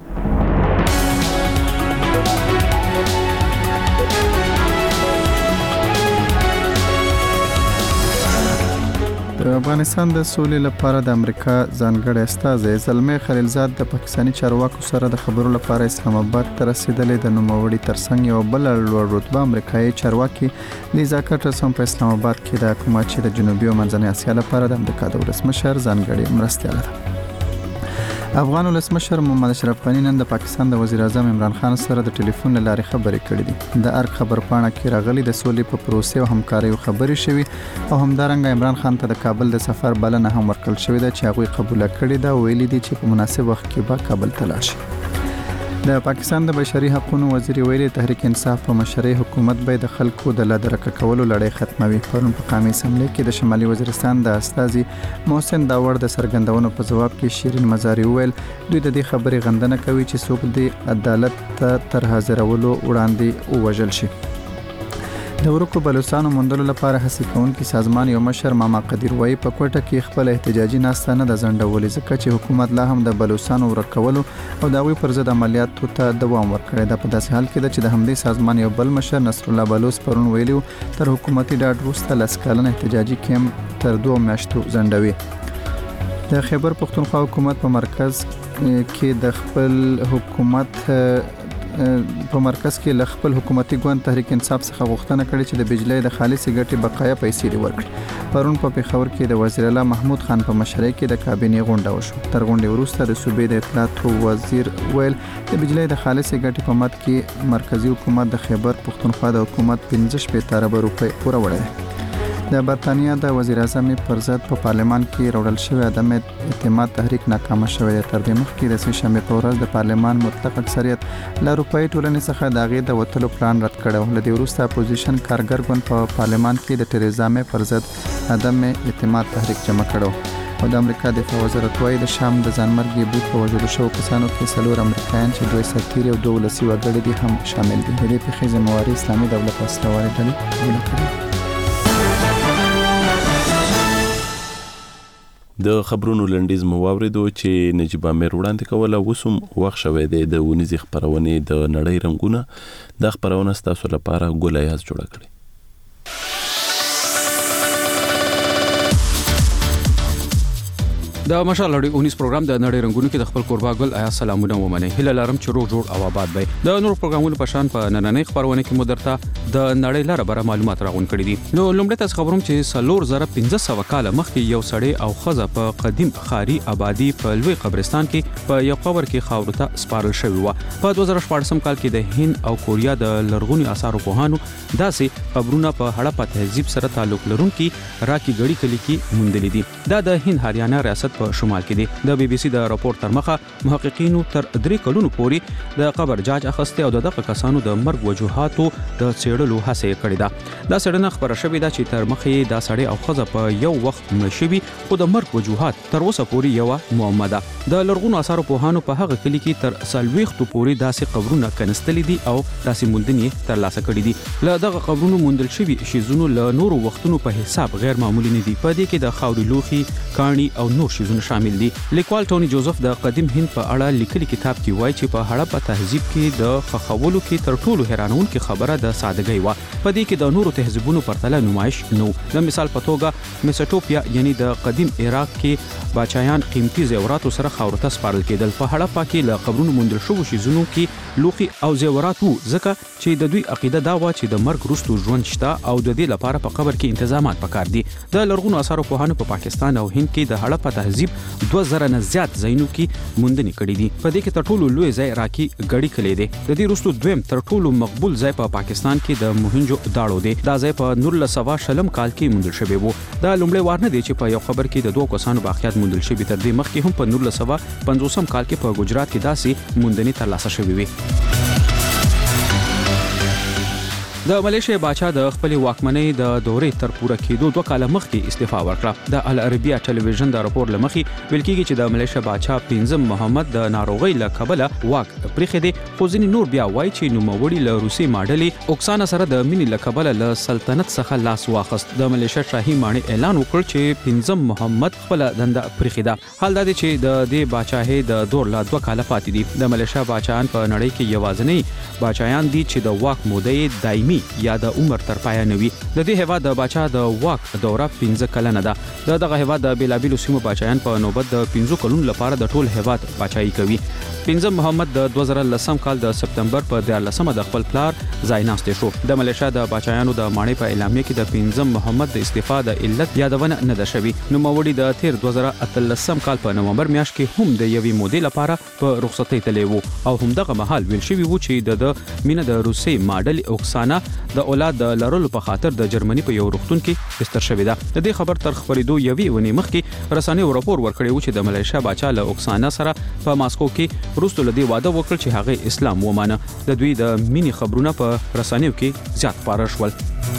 د افغانستان د سولې لپاره د امریکا ځانګړی استازی زلمي خلیلزاد د پاکستاني چارواکو سره د خبرو لپاره اسلام آباد ته رسیدلی. د نوموړي ترڅنګ یو بل لوړ رتبه امریکایي چارواکي لیزا کټرس هم په اسلام آباد کې د کومه چې د جنوبي او منځنۍ اسیا لپاره د امریکا د ولسمشر ځانګړي مرستیال ده. افغان ولسمشر محمد اشرف غنی نن د پاکستان د وزیر اعظم عمران خان سره د ټلیفون لارې خبرې کړې دي. د ارګ خبرپاڼه کې راغلي د سولې په پروسې او همکارۍ خبرې شوې او همدارنګه عمران خان ته د کابل د سفر بلنه هم ورکړل شوې ده چې هغه قبول کړې ده او ویلي دي چې په مناسب وخت کې به کابل ته لاړ شي. د پاکستان د بشري حقوقو وزیر ویلي تحریک انصاف په مشرۍ حکومت به د خلکو د لادرکه کولو لړۍ ختموي. پرون په قومي اسمبلی کې د شمالي وزیرستان د استازي محسن داوړ د سرګندونو په جواب کې شیرین مزاری ویل دوی د دې خبرې غندنه کوي چې څوک د عدالت ته تر حاضرولو وړاندې وژل شي. د ورکو بلوچستانو موندلو لپاره هڅې کوونکي سازمان یو مشر ماما قدیر وایي په کوټه کې خپل احتجاجي ناسته نه د ځنډولې ځکه چې حکومت لا هم د بلوچستانو ورکولو او د هغوی پر ضد عملیاتو ته دوام ورکړی ده. په داسې حال کې ده چې د همدې سازمان یو بل مشر نصر الله بلوچ پرون ویلي تر حکومتي ډاډ وروسته 10 کلن احتجاجي کیمپ تر 2 میاشتو ځنډوي. د خیبر پختونخوا حکومت په مرکز کې د خپل حکومت په مرکز کې ل خپل حکومتي ګوند تحریک انصاف څخه غوښتنه کړې چې د بجلی د خالصې ګټې بقایا پیسې ورکړي. پرون په پیښور کې د وزیر اعلی محمود خان په مشرۍ کې د کابینې غونډه وشوه. تر غونډې وروسته د صوبې د اطلاعات وزیر ویل د بجلی د خالصې ګټې په مد کې مرکزی حکومت د خیبر پختونخوا د حکومت 15 ارب روپۍ پوره وړي. د برتانیا د وزیر اعظم پر ضد په پارلمان کې راوړل شوی عدم اعتماد تحریک ناکام شوی. تر دې مخکې د سه شنبه په ورځ د پارلمان مطلق اکثریت له روپۍ ټولنې څخه د غي د وټلو پلان رد کړو. له دې وروسته اپوزیشن کارګر ګوند په پارلمان کې د ټریزا مې پر ضد عدم اعتماد تحریک جمع کړو. او د امریکا دفاع وزارت وايي د شام د ځانمرګي بوت په وژلو شو کسانو کې 4 امریکایان چې 2 سرتیري او 2 ولسی وګړي دي هم شامل دي. د دې په خزه مواري اسلامي دولت اسرائیل ډلې ولیکل.
د خبرونو لنډیز مو واوریدو چې نجیب امیر وړاندې کوله. وسوم وخت شوه د ونیزي خبرونه د نړۍ رنگونه د خبرونه ستاسو لپاره ګولایاز جوړ کړي.
د مشال لړۍ 19 پروګرام د نړۍ رنگونو کې د خپل قربا ګل آیا سلامونه ومنه. هله لارم چې روغ جوړ او آباد وي. د نور پروګرامونو په شان په نننۍ خبرونه کې مدرته د نړۍ لاره بره معلومات راغون کړي دي. نو لومړی تاسو خبروم چې 4500 کال مخکې یو سړی او خزه په قدیم خاري آبادی په لوی قبرستان کې په یو قبر کې خاور ته سپارل شوی و. په 2014 کال کې د هند او کوریا د لرغوني آثارو پوهانو داسې قبرونه په هړپا تهذیب سره تعلق لرونکي راکی ګړي کلی کې موندل دي. دا د هند هریانه ریاست په شمال کې دي. د بي بي سي د راپور تر مخه محققینو تر 3 کلونو پورې د قبر جاج اخسته او دغه کسانو د مرګ وجوهاتو د څېړلو هڅه کړې ده. دا څېړنه خبره شوې ده چې تر مخه دا سړی او خزه په یو وخت مشوي خو د مرګ وجوهات تر اوسه پورې یو معما ده. د لرغونو آثارو پوهانو په هغه کلی کې تر 40 پورې داسې قبرونه کنستلې دي او داسې موندنې تر لاسه کړې دي. له دغه قبرونو موندل شوي شیزونو له نورو وختونو په حساب غیر معمولی نه دي. په دې کې د خاوري لوخي کاڼي او نور شیزونه شامل دي. لیکوال ټونی جوزف د قدیم هند په اړه لیکلي کتاب کې وایي چې په هړپا تهذیب کې د خخولو کې تر ټولو حیرانونکې خبره د سادهګۍ و. په دې کې د نورو تهذیبونو پرتله نمایش نو. د مثال په توګه میسوپوټامیا یعنی د قدیم عراق کې باچایان قیمتي زیوراتو سره خاور ته سپارل کېدل. په هړپا کې له قبرونو موندل شوو شیزونو کې لوخي او زیورات وو ځکه چې د دوی عقیده دا و چې د مرګ وروسته ژوند شته او د دې لپاره په قبر کې تنظیمات پکار دي. د لرغونو آثارو پوهانو په پاکستان او هند کې د هړپا تهذیب 2000 نه زیات ځایونو کې موندنې کړې دي. په دې کې تر ټولو لوی ځای راکی ګړي کلی دی. د دې وروسته دویم تر ټولو مقبول ځای په پاکستان کې د موهنجو داړو دی. دا ځای په 1900 کال کې موندل شوی وو. دا لومړی وار نه دی چې په یو خبر کې د 2 کسانو باقیات موندل شوی. تر دې مخکې هم په 1950 کال کې په ګجرات کې داسې موندنې ترلاسه شوې وي. د ملیشیا بادشاه د خپل واکمنۍ د دورې تر پوره کېدو 2 کاله مخکې استعفا ورکړه. د العربیه ټلویزیون د راپور لمخې ویل کېږي چې د ملیشیا بادشاه پنځم محمد د ناروغۍ له کبله واک پرېښی دی، خو ځینې نور بیا وایي چې نوموړي له روسي ماډلې اوکسانا سره د مینې له کبله له سلطنت څخه لاس واخیست. د ملیشیا شاهي ماڼۍ اعلان وکړ چې پنځم محمد خپل دنده پرېښې ده. حال دا دی چې د دې بادشاهۍ د دور لا 2 کاله پاتې دي. د ملیشیا بادشاهان په نړۍ کې یوازینی بادشاهان دي چې د واک موده دایمي یا د عمر تر پایه نه وي. د دې هیواد د بادشاه د واک دوره 15 کلنه ده. دغه هیواد د بیلابیلو سیمو بادشاهان په نوبت د 15 کلونو لپاره د ټول هیواد بادشاہي کوي. پنځم محمد د 2010 کال د سپتمبر په 14 د خپل پلار ځایناستی شو. د ملیشیا د بادشاهانو د ماڼۍ په اعلامیه کې د پنځم محمد د استعفا د علت یادونه نه ده شوې. نوموړي د تیر 2013 کال په نومبر میاشت کې هم د یوې مودې لپاره په رخصتۍ تللی وو او همدغه مهال ویل شوی وو چې د مینه د روسي ماډل اوکسانا د اولاد د لرلو په خاطر د جرمني په یو روغتون کې بستر شوې ده. د دې خبر تر خبرېدو یوې ونې مخکې رسنیو راپور ورکړی و چې د ملیشیا بادشاه له اوکسانا سره په ماسکو کې وروسته له دې واده وکړ چې هغه اسلام ومانه. د دوی د مینې خبرونه په رسنیو کې زیات خپاره شول.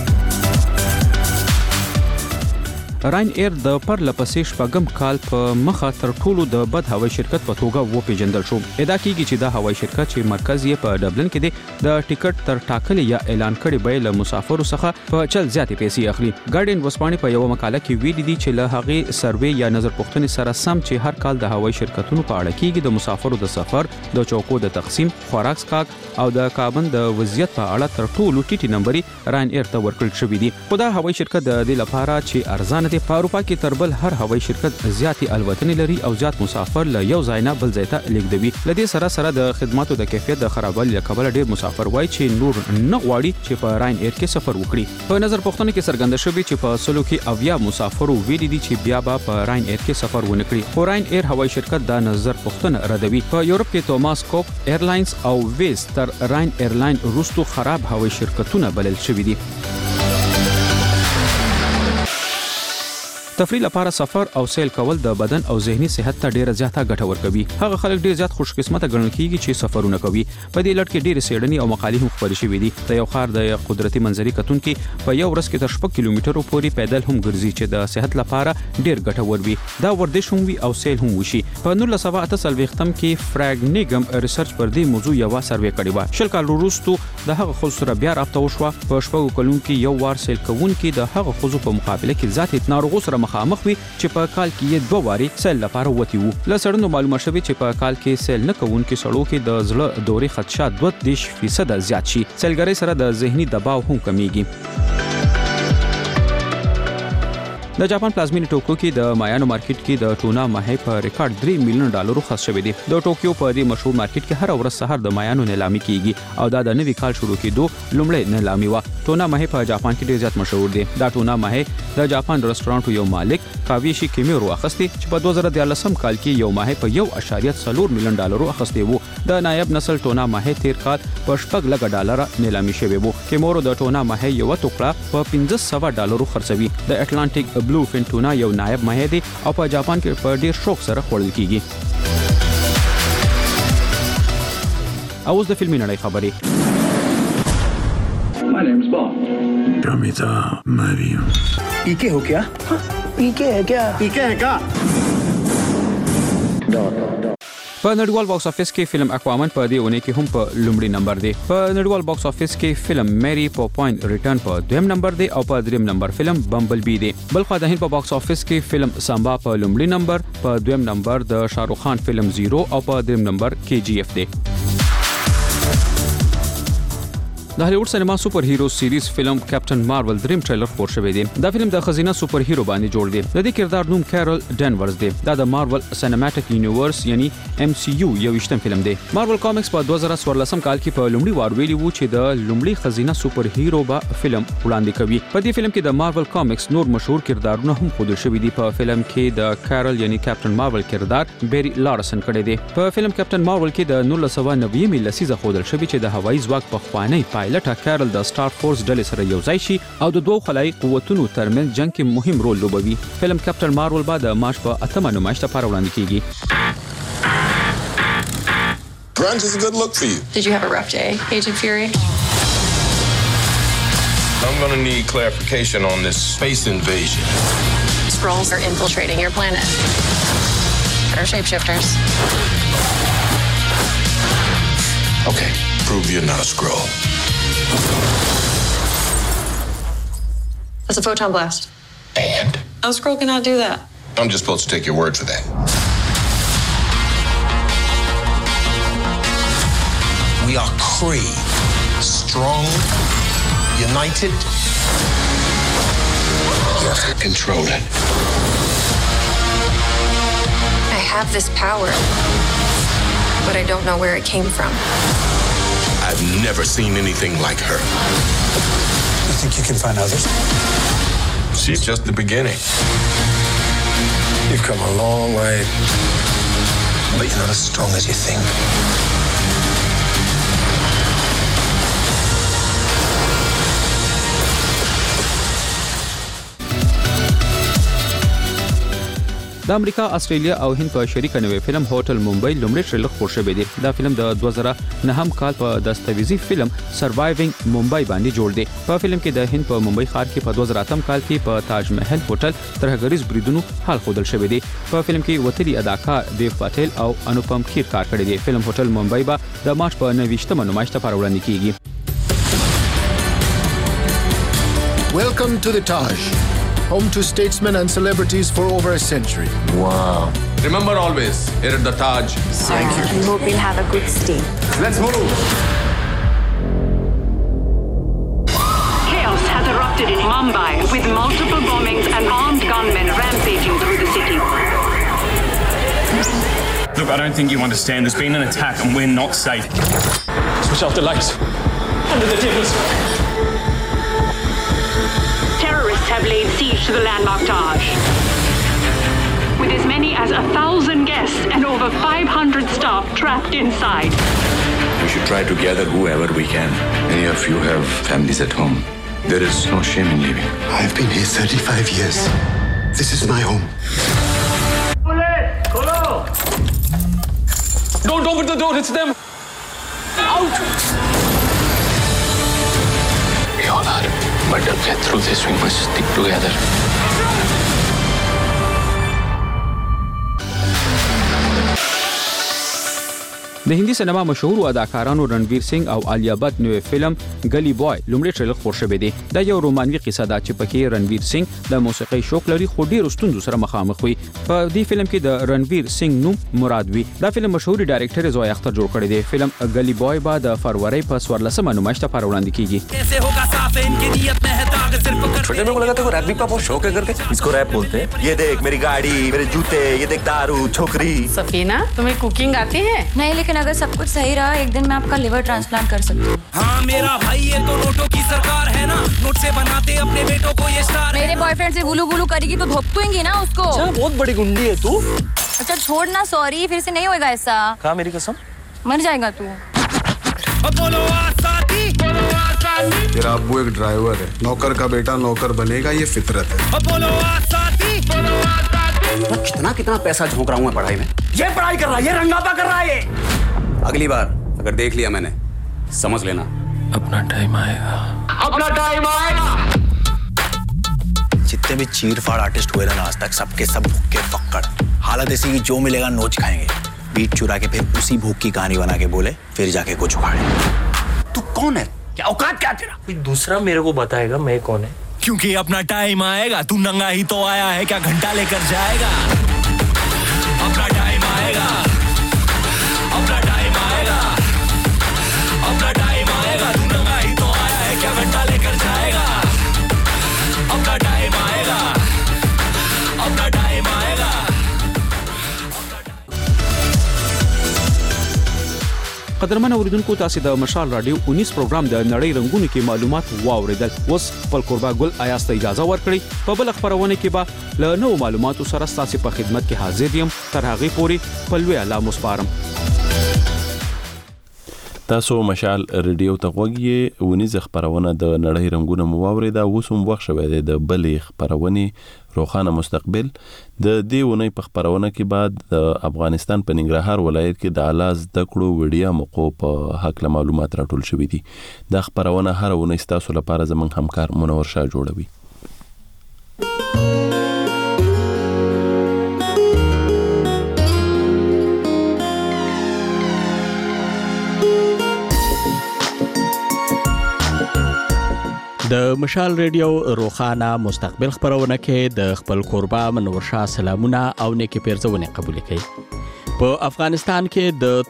راین ایر د پرلپسې شپږم کال په مخه تر ټولو د بد هوایي شرکت په توګه وپیژندل شو. ادعا کیږي چې دا هوایي شرکت چې مرکز یې په ډبلن کې دی د ټیکټ تر ټاکلې یا اعلان کړي بیې له مسافرو څخه په چل زیاتې پیسې اخلي. ګارډین وسپانې په یو مقاله کې ویلي دي چې له هغې سروې یا نظر پوښتنې سره سم چې هر کال د هوایي شرکتونو په اړه کیږي د مسافرو د سفر، د چوکو د تقسیم، خوراک سکاک او د کابن د وضعیت په اړه تر ټولو ټیټي نمبرې راین ایر ته ورکړل شوې دي. خو دا هوایي شرکت د دې لپاره چې ارزانه دی په اروپا کې تر بل هر هوایي شرکت زیاتې الوتنې لري او زیات مسافر له یو ځای نه بل ځای ته لیږدوي. له دې سره سره د خدماتو د کیفیت د خرابوالي له کبله ډېر مسافر وایي چې نور نه غواړي چې په راین ایر کې سفر وکړي. په نظر پوښتنه کې څرګنده شوې چې په سلو کې 80 مسافرو ویلي دي چې بیا به په راین ایر کې سفر ونه کړي. خو راین ایر هوایي شرکت دا نظر پوښتنه ردوي. په یورپ کې توماس کوک ایرلاینز او ویز تر راین ایرلاین وروسته خراب هوایي شرکتونه بلل شوي دي. تفریح لپاره سفر او سیل کول د بدن او ذهني صحت ته ډیره زیاته ګټه ورکوي. هغه خلک ډیر زیات خوش قسمته ګڼل کیږي چې سفرونه کوي. په دې لړ کې ډیره سیډنی او مقالې هم خبرې شوې دي. د یو ښار د قدرتي منظرې کتونکي په یو ورځ کې تر 6 کیلومترو پورې پیدل هم ګرځي چې د صحت لپاره ډیر ګټور وي. دا ورزش هم وي او سیل هم وشي. په 1948 کې فراګنیګم ریسرچ پر دې موضوع یو سروې کړی و. شل کال وروسته د هغه خلکو سره بیا رابطه وشوه. په شپږو کلونو کې یو وار سیل کوونکي د هغه خلکو په مقابله کې ذاتي ناروغو سره مخامخ وي چې په کال کې یې 2 واري سیل لپاره وتی وو. له څېړنو معلومه شوې چې په کال کې سیل نه کوونکي سړو کې د زړه دورې خدشات 2% زیات شي. سیلګرۍ سره د ذهني دباو هم کمیږي. د جاپان پلازمینې ټوکیو کې د مایانو مارکیټ کې د ټونا ماهی په ریکارډ $3 ملیون خرڅ شوی دی. د ټوکیو په دې مشهور مارکیټ کې هر ورځ سحر د مایانو نیلامي کیږي او دا د نوي کال شروع کېدو لومړی نیلامي و. ټونا ماهی په جاپان کې ډیر زیات مشهور دی. دا ټونا ماهی د جاپان رستورانټ یو مالک کاویشي کیمیرو اخستي چې په 2014 کال کې یو ماهی په $1.4 ملیون اخستي وو. د نایب نسل ټونا ماهی تیر کال په $4 نیلامي شوی وو. کیمیرو د ټونا ماهی یو ټوکړه په $500 خرڅوي. د اټلانټیک بلو فین ټونا یو نایب ماهی دی او په جاپان کې په ډیر شوق سره خوړل کیږي. اوس د فلمي نړۍ خبرې.
My name's Bond. Prometa Mario.
पीके हो क्या? पीके है क्या? पीके है क्या?
په نړیوال باکس افیس کې فلم اکوامن په دې ونې کې هم په لومړي نمبر دی. په نړیوال باکس افیس کې فلم میری پوپاین ریټرن په 2م نمبر دی او په 3م نمبر فلم بمبل بی دی. بلخو د هند په باکس افیس کې فلم سامبا په لومړي نمبر، په 2م نمبر د شاروخ خان فلم زیرو او په 3م نمبر KGF دی. د هالیوډ سینما سپر هیرو سیریز فلم کیپټن مارول دریم ټریلر خبر شوی دی. دا فلم د خزینه سپر هیرو باندې جوړ دی. د دې کردار نوم کیرل ډنورز دی. دا د مارول سینماټیک یونیورس یعنی MCU یو وشتم فلم دی. مارول کامکس په 2014 کال کې په لومړي وار ویلي وو چې د لومړي خزینه سپر هیرو به فلم وړاندې کوي. په دې فلم کې د مارول کامکس نور مشهور کردارونه هم ښودل شوي دي. په فلم کې د کیرل یعنی کیپټن مارول کردار بیری لارسن کړی دی. په فلم کیپټن مارول کې د 1990 لسیزه ښودل شوی چې د هوایي ځواک په خوانی پایلټ کیرل د سٹار فورس ډلې سره یو ځای شي او د دوه خلای قوتونو ترمنځ جنگ کې مهم رول لوبوي. فلم کیپټن مارول بعد مارچ په 8 نمایش ته وړاندې کیږي.
Grunge is a good look for you.
Did you have a rough day, Agent Fury?
I'm going to need clarification on this space invasion.
Skrulls are infiltrating your planet. They're shapeshifters.
Okay, prove you're not a Skrull.
That's a photon blast.
And?
A Skrull cannot do that.
I'm just supposed to take your word for that. We are Kree. Strong, united. You have to control it.
I have this power, but I don't know where it came from.
I've never seen anything like her.
You think you can find others?
She's just the beginning.
You've come a long way, but you're not as strong as you think.
د امریکا، استرالیا او هند په شریکه نوې فلم هوټل ممبئی لومړی ټریلر خپور شوی دی. دا فلم د 2009 کال په دستاویزي فلم سروایوینګ ممبئی باندې جوړ دی. په فلم کې د هند په ممبئی ښار کې په 2008 کال کې په تاج محل هوټل ترهګریز بریدونو حال خودل شوی دی. په فلم کې وتلی اداکار دیو پټیل او انوپم کھیر کار کړی دی. فلم هوټل ممبئی با د مارچ په 29مه نمایش ته وړاندې کیږي.
Welcome to the Taj. Home to statesmen and celebrities for over a century.
Wow. Remember always, here at the Taj.
Thank you. We hope we'll have a good stay.
Let's move.
Chaos has erupted in Mumbai with multiple bombings and armed gunmen rampaging through the city.
Look, I don't think you understand. There's been an attack and we're not safe. Switch off the lights. Under the tables.
Terrorists have laid siege to the landmark Taj. With as many as 1,000 guests and over 500 staff trapped inside.
We should try to gather whoever we can. Many of you have families at home. There is no shame in leaving.
I've been here 35 years. This is my home.
Don't open the door, it's them! Out!
We all are. But to get through this, we must stick together.
د هندي سینما مشهور اداکارانو رنویر سنگ او آلیا بت نوې فلم ګلی بوای لومړی ټریلر خپور شوی دی. دا یو رومانوي قصه ده چې پکې رنویر سنگ د موسیقي شوق لري خو ډیر ستوندو سره مخامخ وي. په دې فلم کې د رنویر سنگ نوم مراد وي. دا فلم مشهور ډایرکټر زوی اختر جوړ کړی دی. فلم ګلی بوای با د فروری په 14مه نمایش ته وړاندې کیږي.
छोटे में को लगा था रैप भी बहुत शौक है करके. इसको रैप बोलते हैं. ये देख मेरी गाड़ी, मेरे जूते, ये देख दारू, छोकरी.
सफीना, तुम्हें कुकिंग आती है?
नहीं, लेकिन अगर सब कुछ सही रहा एक दिन मैं आपका लिवर ट्रांसप्लांट कर सकती हूँ.
हाँ मेरा भाई, ये तो नोटों की सरकार है ना. नोट से बनाते अपने बेटों को ये स्टार.
मेरे बॉयफ्रेंड से गुलू गुलू करेगी तो धोपतूंगी ना उसको.
अच्छा, बहुत बड़ी गुंडी है तू.
अच्छा छोड़ ना, सॉरी, फिर से नहीं होएगा ऐसा.
कहा मेरी कसम?
मर जाएगा तू.
तेरा अब्बू एक ड्राइवर है, नौकर का बेटा नौकर बनेगा, ये फितरत है.
कितना कितना पैसा झोंक रहा हूँ मैं पढ़ाई में. ये पढ़ाई कर रहा है, ये रंगापा कर रहा है. अगली बार अगर देख लिया मैंने, समझ लेना
अपना टाइम आएगा.
अपना टाइम आएगा.
जितने भी चीरफाड़ आर्टिस्ट हुए ना आज तक, सबके सब भूखे फक्कड़. हालत ऐसी कि जो मिलेगा नोच खाएंगे. बीट चुरा के फिर उसी भूख की कहानी बना के बोले, फिर जाके कुछ उखाड़े.
तू कौन है? क्या औकात क्या तेरा?
कोई दूसरा मेरे को बताएगा मैं कौन है.
क्योंकि अपना टाइम आएगा. तू नंगा ही तो आया है, क्या घंटा लेकर जाएगा? अपना टाइम आएगा. अपना टाइम आएगा. अपना टाइम आएगा. तू नंगा ही तो आया है, क्या घंटा लेकर जाएगा? अपना टाइम आएगा. अपना टाइम आएगा.
قدرمن اوریدونکو، تاسو د مشال رادیو 19 پروګرام د نړۍ رنگونو کې معلومات واوریدل. اوس خپل قربا ګل آیاست اجازه ورکړي په بل خبرونه کې به له نوو معلوماتو سره تاسو په خدمت کې حاضر یم. تر هغه پورې په لوی الله مسپارم.
تاسو مشال ریډیو ته غوږی ونیز خبرونه د نړۍ رنگونه مواوري دا وسوم وخت شوه د بلې خبرونه روخانه مستقبل د دې ونې په خبرونه کې بعد د افغانستان په ننګرهار ولایت کې د اعلی زده کړو ویډیا موقع په حق معلومات راټول شوې دي د خبرونه هر ونې تاسو لپاره زمون همکار منور شاه جوړوي
د مشال ریډیو روخانه مستقبل خبرونه کې د خپل قربا منور شاه سلامونه او نیکی پیرزونه قبول کړي په افغانستان کې د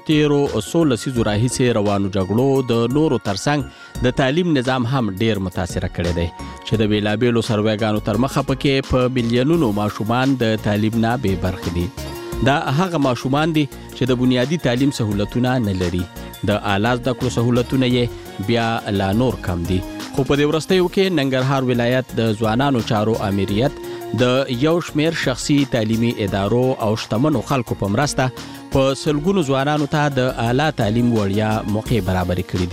13 لسیزو راهیسې روانو جګړو د نورو ترڅنګ د تعلیم نظام هم ډیر متاثر کړی دی چې د بیلابیلو سروېګانو تر مخه پکې په ملیونونو ماشومان د تعلیم نه بې برخې دي دا هغه ماشومان دي چې د بنیادی تعلیم سہولتونه نه لري د اعلی زده کړو سہولتونه یې بیا لا نور کم دي خو په دې ورستیو کې ننګرهار ولایت د ځوانانو چارو امریت د یو شمیر شخصي تعلیمي ادارو او شتمنو خلکو په مرسته په سلګونو ځوانانو ته د اعلی تعلیم وړیا موقع برابر کړی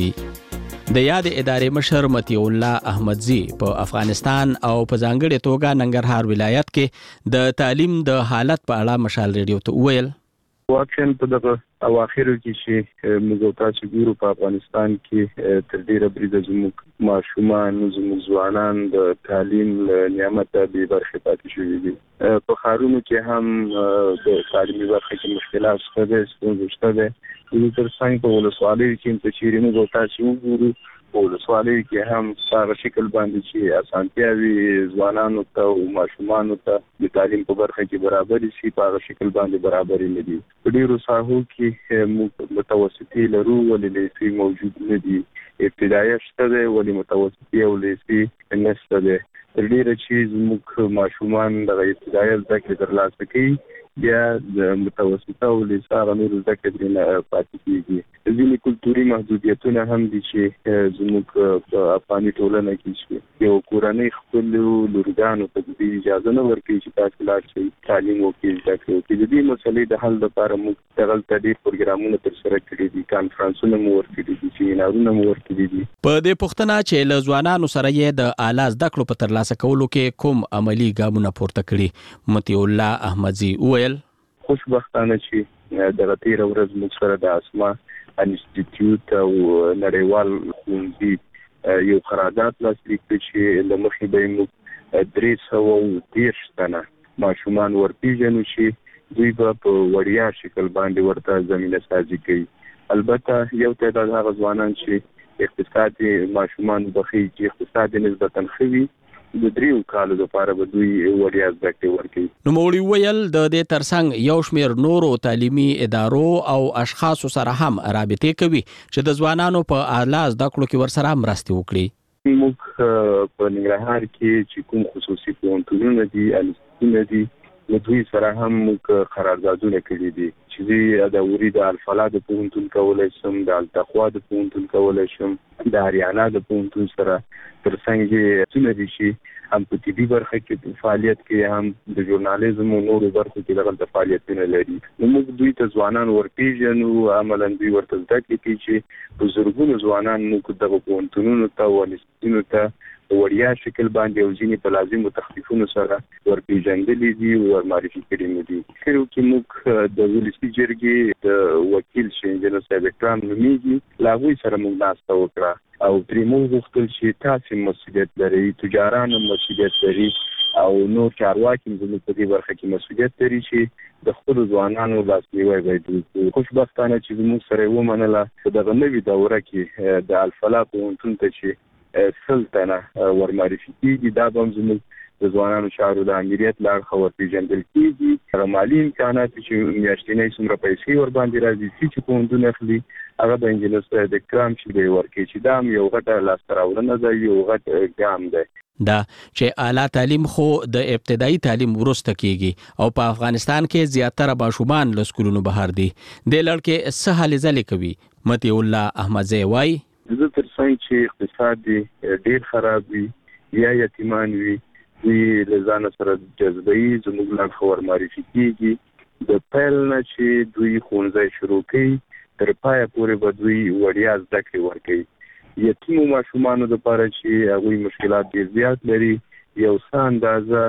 دي د یاد ادارې مشر متي الله احمدزي په افغانستان او په ځانګړي توګه ننګرهار ولایت کې د تعلیم د حالت په اړه مشال ریډیو ته ویل
واقعا په دغه اواخرو کې چې موږ تاسو ګورو په افغانستان کې تر ډیره بریده زموږ ماشومان زموږ ځوانان د تعلیم نعمت به برخه پاتې شوي دي په خارونو کې هم د تعلیمي برخه کې مشکلات شته ستونزې شته د ترڅنګ په ولسوالیو کې په چیرې موږ تاسو وګورو په ولسوالیو کې هم هغه شکل باندې چې اسانتیاوي ځوانانو ته او ماشومانو ته د تعلیم په برخه کې برابر شي په هغه شکل باندې برابر نه دي په ډیرو ساحو کې موږ متوسطي لرو ولې لیسي موجود نه دي ابتدایي شته دی ولې متوسطي او لیسي نشته دی تر ډیره چې موږ ماشومان د ابتدایي زده کړې ترلاسه کوي بیا د متوسطه او لیسا غنور زده کړې نه پاتې کیږي ځینې کلتوري محدودیتونه هم دي چې زموږ په افغاني ټولنه کې شي یو کورنۍ خپل لورګانو ته د اجازه نه ورکوي چې تاسو لاړ شئ تعلیم وکړئ زده کړئ وکړئ د دې مسلې د حل لپاره موږ دغلته ډېر پروګرامونه ترسره کړي دي کانفرنسونه مو ورکړي دي سیمینارونه مو ورکړي دي
په دې پوښتنه چې له ځوانانو سره یې د اعلی زده کړو په ترلاسه کولو کې کوم عملی ګامونه پورته کړي متي الله احمدزي ویل
خوشبختانه چې دغه تیر ورځ موږ سره د اسما انسټیټیوټ او نړیوال ښوونځي یو قرارداد لاسلیک کړ چې له مخې به موږ 310 تنه ماشومان ورپېژنو چې دوی به په وړیا شکل باندې ورته زمینه سازي کوي البته یو تعداد هغه ځوانان چې اقتصادي ماشومان بخي چې اقتصادي نسبتاً خوي د دریو کالو لپاره به دوی وړیا زده کړې ورکوي
نو مولوي ویل د دې ترڅنګ یو شمیر نورو تعلیمي ادارو او اشخاصو سره هم رابطې کوي چې د ځوانانو په اعلی زده کړو کې ورسره مرسته وکړي
موږ په ننګرهار کې چې کوم خصوصي پوهنتونونه دي انسټیټونه دي نو دوی سره هم موږ قراردادونه کړي دي چې د اوري د الفلا د پوهنتون کولای شم د التقوا د پوهنتون کولای شم د هریانا د پوهنتون سره ترڅنګ څونه دي چې هم په طبي برخه کې فعالیت کې هم د ژورنالیزم او نورو برخو کې دغه فعالیتونه لري نو موږ دوی ته ځوانان ورپېژنو عملاً دوی ورته زده کړي چې په زرګونو ځوانان موږ دغه پوهنتونونو ته او انسټیټونو ته وړیا شکل باندې او ځینې په لازمو تخفیفونو سره ورپېژندلي دي او ورمعرفي کړي دي خو کې موږ د ولسي جرګې د وکیل انجینر صاحب اکرام نومیږي لا هغوی سره موږ ناسته وکړه او پرې موږ غوښتل چې تاسو مسؤلیت لرئ تجاران مسؤلیت لري او نور چارواکي زموږ په دې برخه کې مسؤلیت لري چې د خپل ځوانانو لاسنیوی باید وکړي خوشبختانه چې موږ سره ومنله چې دغه نوې دوره کې د الفلا پوهنتون ته چې سلطنه ورمعرفي کیږي دا به زموږ د ځوانانو چارو د امریت لاړ خبر پیژندل کیږي هغه مالي امکانات چې میاشتنۍ څومره پیسې ور باندې راځي چې پوهنتون اخلي هغه د انجینر صاحب اکرام چې دی ورکړي چې دا یو غټه لاسته راوړنه ده یو غټ ګام دی
دا چې اعلی تعلیم خو د ابتدایي تعلیم وروسته کیږي او په افغانستان کې زیاتره ماشومان له سکولونو بهر دي د لړکې څه حل ځلې کوي متي الله احمدزي وای
زه تر څنګه چې اقتصاد ډیر خراب وي یا یتیمان وي دوی له ځان سره جذبوي زموږ لا خبر معرفي کیږي د پیل نه چې دوی ښوونځی شروع کوي تر پایه پورې به دوی وړیا زده کړې ورکوي. یتیمو ماشومانو لپاره چې هغوی مشکلات ډېر زیات لري یو څه اندازه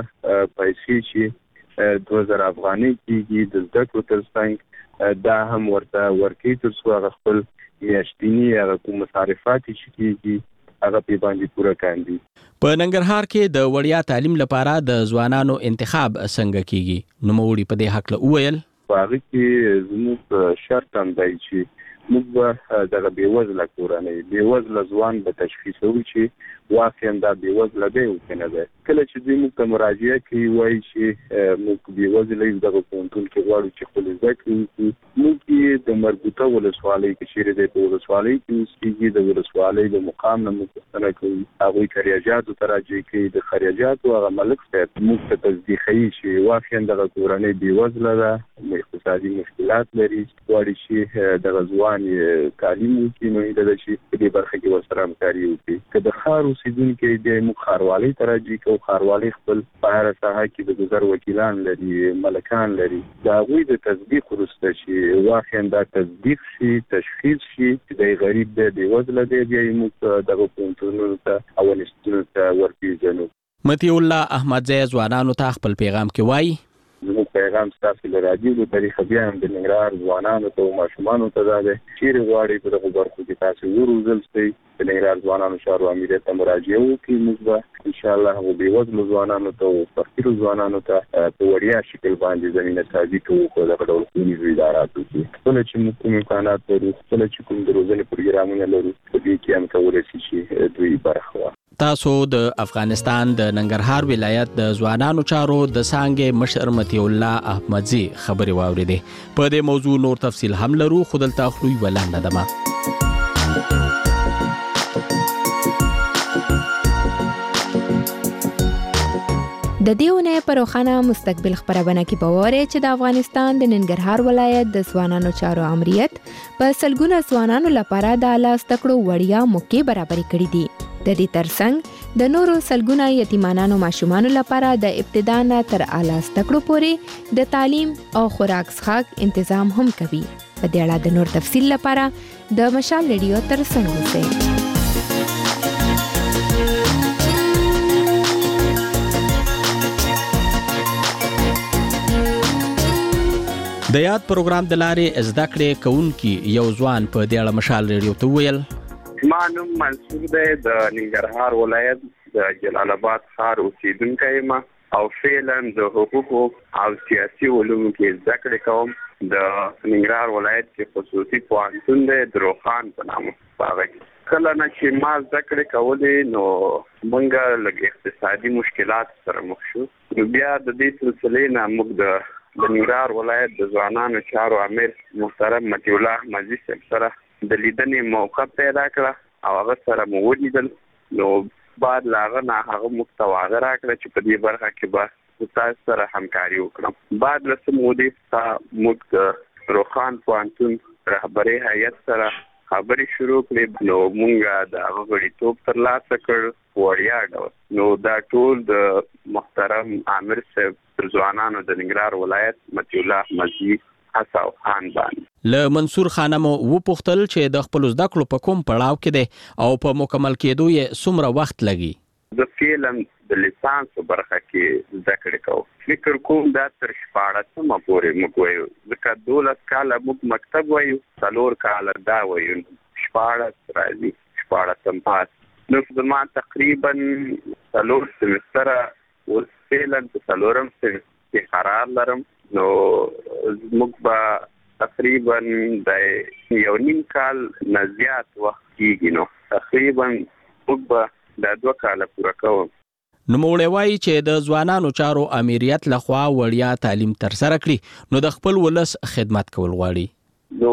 پیسې چې 2000 افغانۍ کېږي د زده کړو تر څنګ دا هم ورته ورکوي تر څو هغه خپل میاشتني هغه کوم مصارفات چې کېږي هغه په باندې پوره کاندي.
په ننګرهار کې د وړیا تعلیم لپاره د ځوانانو انتخاب څنګه کیږي؟ نوموړي په دې حق له وویل
هغه کې زموږ شرط هم دی چې موږ به دغه بېوزله کورنۍ بېوزله ځوان به تشخیصوو چې واقعا دا بېوزله دی او که نه دی. کله چې دوی موږ ته مراجعه کوي وایي چې موږ بېوزله یو دغه پوهنتون کې غواړو چې خپل زده کړې وکړو. موږ یې د مربوطه ولسوالۍ کې چیرې دی په ولسوالۍ کې اوسېږي د ولسوالۍ د مقام نه موږ پوښتنه کوي هغوی خریجاتو ته راجع کوي د خریجاتو هغه ملک صاحب موږ ته تصدیقوي چې واقعا دغه کورنۍ بېوزله ده اقتصادي مشکلات لري غواړي چې دغه ځوان تعلیم وکړي نو هیله ده چې په دې برخه کې ورسره همکاري وکړي. که د ښار اوسېدونکي دی موږ ښاروالۍ ته راجع کوو ښاروالۍ خپل په هره ساحه کې د ګذر وکیلان لري ملکان لري د هغوی د تصدیق وروسته چې واقعا دا تصدیق شي تشخیص شي چې دی غریب دی بېوزله دی بیا یې موږ دغه پوهنتونونو ته او انسټیټونو ته ورپېژنو.
مطیع الله احمدزی ځوانانو ته خپل پیغام کې وایي
زموږ پیغام ستاسو له راډیو له طریقه بیا هم د ننګرهار ځوانانو ته او ماشومانو ته دا دی چیرې غواړئ په دغو برخو کې تاسو وروزل شئ د ننګرهار ځوانانو چارو امریت ته مراجعه وکړي موږ به انشاءالله هغو بېوزلو ځوانانو ته او فقیرو ځوانانو ته په وړیا شکل باندې زمینه سازي کوو په دغه ډول ښوونیزو اداراتو کې. کله چې موږ کوم امکانات لرو کله چې کوم د روزنې پروګرامونه لرو په دې کې هم کولی شي چې دوی برخه واخلي.
تاسو د افغانستان د ننګرهار ولایت د ځوانانو چارو د څانګې مشر مطیع الله احمدزی خبرې واورېدې. په دې موضوع نور تفصیل هم لرو خو دلته اخلو یوه لنډه دمه.
د دې اونۍ په روښانه مستقبل خبرونه کې به وورئ چې د افغانستان د ننګرهار ولایت د ځوانانو چارو امریت په سلګونه ځوانانو لپاره د اعلی زده کړو وړیا موقع برابرې کړې دي. د دې ترڅنګ د نورو سلګونه یتیمانو ماشومانو لپاره د ابتدا نه تر اعلی زده کړو پورې د تعلیم او خوراک څښاک تنظیم هم کوي. په دې اړه د نور تفصیل لپاره د مشال ریډیو تر څنګ اوسئ.
د یاد پروګرام د لارې زده کړې کوونکي یو ځوان په دې اړه مشال ریډیو ته وویل
ما نوم منصور دی د ننګرهار ولایت د جلال آباد ښار اوسېدونکی یم او فعلا د حقوقو او سیاسي علومو کې زده کړې کوم. د ننګرهار ولایت کې خصوصي پوهنتون دی د روخان په نامه په هغه کې کله نه چې ما زده کړې کولې نو موږ لږ اقتصادي مشکلات سره مخ شو نو بیا د دې سلسلې نه موږ د ننګرهار ولایت د ځوانانو چارو امیر محترم مطیع الله احمدزی صاحب سره د لیدنې موقع پیدا کړه او هغه سره مو ولیدل نو بعد له هغه نه هغه موږ ته وعده راکړه چې په دې برخه کې به تاسو سره همکاري وکړم. بعد له څه مودې څخه موږ د روخان پوهنتون رهبرۍ هیئت سره خبرې شروع کړې نو موږ د هغه غړیتوب ترلاسه کړ وړیا ډول. نو دا ټول د محترم امیر صاحب پر ځوانانو د ننګرهار ولایت مطیع الله احمدزی هڅه او خان باندې.
له منصور خانه مو وپوښتل چې د خپلو زده کړو په کوم پړاو کې دی او په مکمل کېدو یې څومره وخت لګي.
زه فعلا د لیسانس برخه کې زده کړې کوم. فکر کوم دا تر 14مه پورې موږ وایو ځکه 12 کاله موږ مکتب وایو 4 کاله دا وایو 14 راځي 14م پاس. نو زما تقریبا 4 سمستره اوس فعلا په 4م سمستر کې قرار لرم نو موږ به تقریبا د 1.5 کال نه زیات وخت کېږي نو تقریبا موږ به دا 2 کاله پوره کوم.
نوموړی وایي چې د ځوانانو چارو امریت لخوا وړیا تعلیم ترسره کړي نو د خپل ولس خدمت کول غواړي.
نو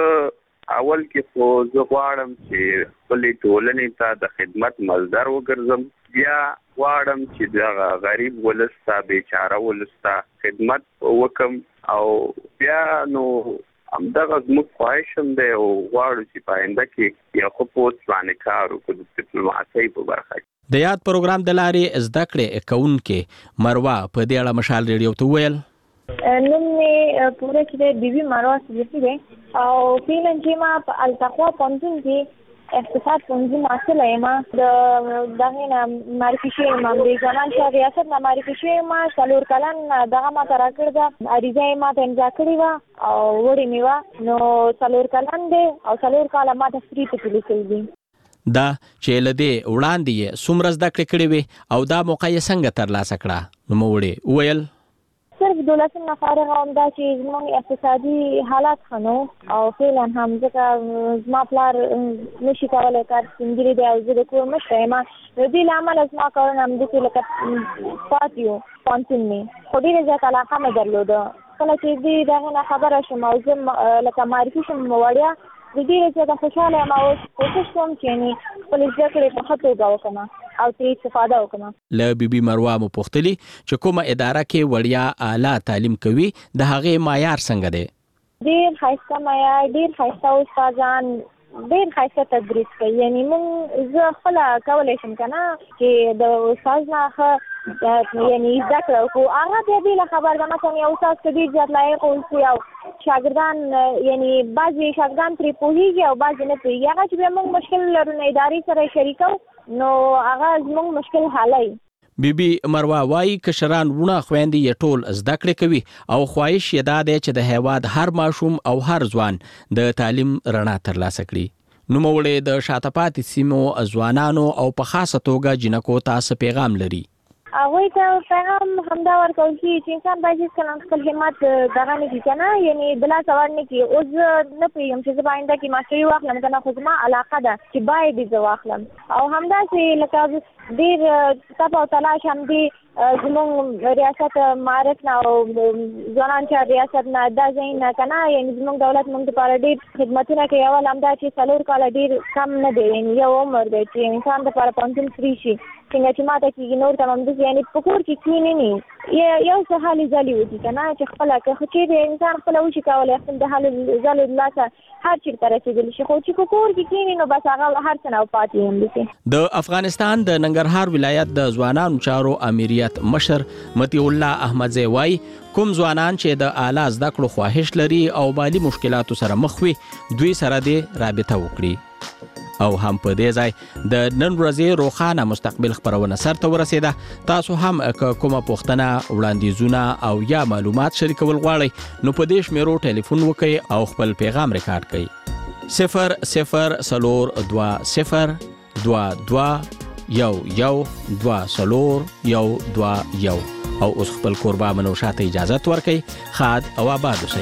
زه اول کې خو زه غواړم چې خپلې ټولنې ته د خدمت مصدر وګرځم بیا غواړم چې د غریب ولس ته بیچاره ولس ته خدمت وکم او بیا نو همدغه زموږ خواهش هم دی او غواړو چې په آینده کې یو ښه پوسټ باندې کار وکړو د ډیپلوماسۍ په برخه کې.
د یاد پروګرام د لارې زده کړې کوونکې مروه په دې اړه مشال ریډیو ته وویل
نوم مې پوره چې دی بیبي مروه صدیقي دی او فعلا چې ما په التقوا پوهنتون کې اقتصاد پوهنځي محصله یم. د دغه نه معرفي شوې یم، د ځوانان شهر ریاست نه معرفي شوې یم. 4 کلن دغه ما ته راکړې ده، عریضه یې ما ته امضا کړې وه او وړې مې وه. نو 4 کلن دی او 4 کاله ما ته فری ټکټ لیکل دي.
دا چې له دې وړاندې یې څومره زده کړې کړې وې او دا موقع یې څنګه ترلاسه کړه؟ نوموړې وویل
صرف 12 نه فارغ وم، دا چې زموږ اقتصادي حالات ښه نه او فعلا هم ځکه زما پلار نشي کولی، کار سپین ږیری دی او زه د کور مشره یم. د دې له امله زما کارونه همداسې لکه پاتې وو پوهنتون مې، خو ډېره زیاته علاقه مې درلوده. کله چې دې دغې نه خبره شوم او زه لکه معرفي شوم وړیا، د ډېرې زیاته خوشحاله یم او کوشش کوم چې یعنې خپلې زده کړې په ښه توګه وکړم او ترې استفاده وکړم.
له بیبي مروه مو پوښتلي چې کومه اداره کې وړیا اعلی تعلیم کوي، د هغې معیار څنګه دی؟
ډېر ښایسته معیار، ډېر ښایسته استادان، ډېر ښایسته تدریس کوي. یعنې موږ زه خپله کولی شم که نه چې د استاد نه ښه یعنې زده کړه وکړو. هغه بیا بېله خبر ده، مثلا یو استاد که ډېر زیات لایق اوسي او شاګردان یعنې بعضې شاګردان پرې پوهېږي او بعضې نه پوهېږي، هغه چې بیا موږ مشکل لرو نو ادارې سره شریکو نو هغه زموږ مشکل حلوي.
بیبي مروه وایي کشران وړه خویندې یې ټول زده کړې کوي او خواهش یې دا دی چې د هېواد هر ماشوم او هر ځوان د تعلیم رڼا ترلاسه کړي. نوموړې د شاته پاتې سیمو ځوانانو او په خاصه توګه جنکو ته څه پیغام لري؟
هغوی ته پیغام همدا ورکول کېږي چې انسان باید هېڅکله خپل همت دغه نه کړي که نه، یعنې د لاسه ور نه کړي. اوس زه نه پوهېږم چې زه به آینده کې ماسټري واخلم که نه، خو زما علاقه ده چې باید یې زه واخلم. او همداسې لکه ډېر تپ او تلاش همدې زموږ ریاست معارف نه او ځوانان شهر ریاست نه دا ځای نه که نه، یعنې زموږ دولت موږ دپاره ډېر خدمتونه کوي. اول همدا چې 4 کاله ډېر کم نه دی، یعنې یو عمر دی چې انسان دپاره پوهنتون فری شي. څنګه چې ماته کېږي نور ته هم همداسې، یعنې په کور کې کښېنې نه یو څه هلې ځلې وکړي که نه، چې خپله که چېرې انسان خپله وشي کولی خپل د هلې ځلو د لاسه هر چېرته رسېدلی شي، خو چې په کور کې کښېني نو بس هغه هر څه نه پاتې همداسې.
د افغانستان د ننګرهار ولایت د ځوانانو چارو امریت مشر مطیع الله احمدزی وایي کوم ځوانان چې د اعلی زده کړو خواهش لري او مالي مشکلاتو سره مخ وي، دوی سره دې رابطه وکړي. او هم په دې ځای د نن ورځې روښانه مستقبل خپرونه سرته ورسېده. تاسو هم کومه پوښتنه، وړاندیزونه او یا معلومات شریکول غواړئ نو په دې شمیرو ټلیفون وکړئ او خپل پیغام ریکارډ کړئ. 0042 او اوس خپل کوربه منوشه ته اجازه ورکړئ. ښاد او آباد اوسئ.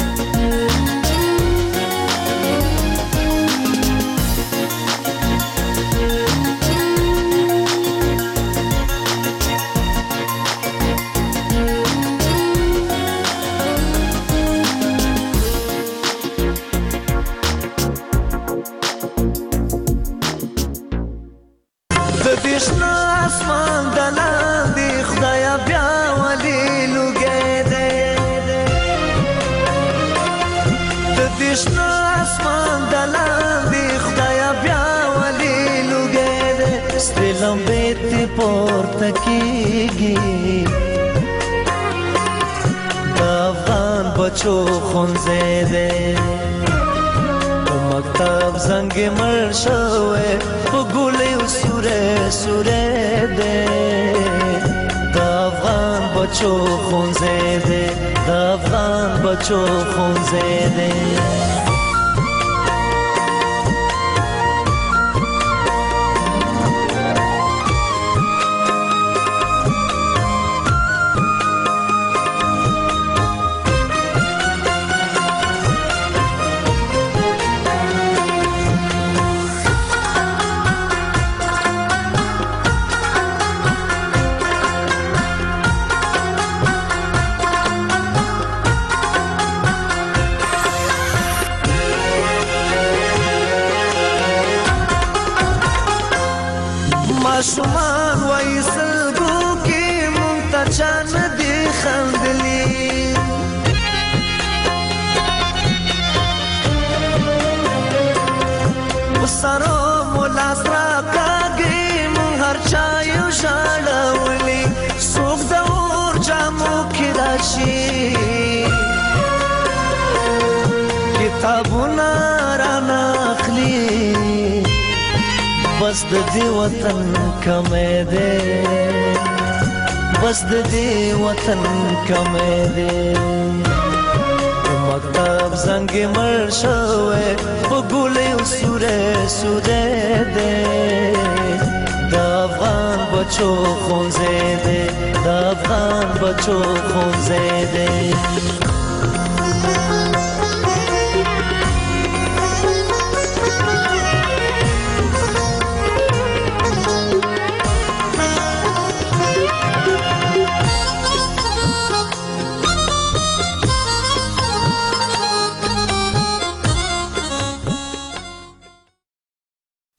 बच्चों खुंजे दे मकतब जंग मर्शवे गुले सुरे सुरे दे अफगान बच्चों खुंजे दे अफगान बच्चों खुंजे दे
माशुमान वैसलगो की मुंतचान दी खंदली सरो मुलासरा कागी मुहर चायु शालवली सुख दौर जामु खिदाशी किताब
بس د دې وطن کمې ده بس د دې وطن کمې ده مکتب زنګ مړ شوې په ګولې سورې سورې ده د افغان بچو خونځې ده د افغان بچو خونځې ده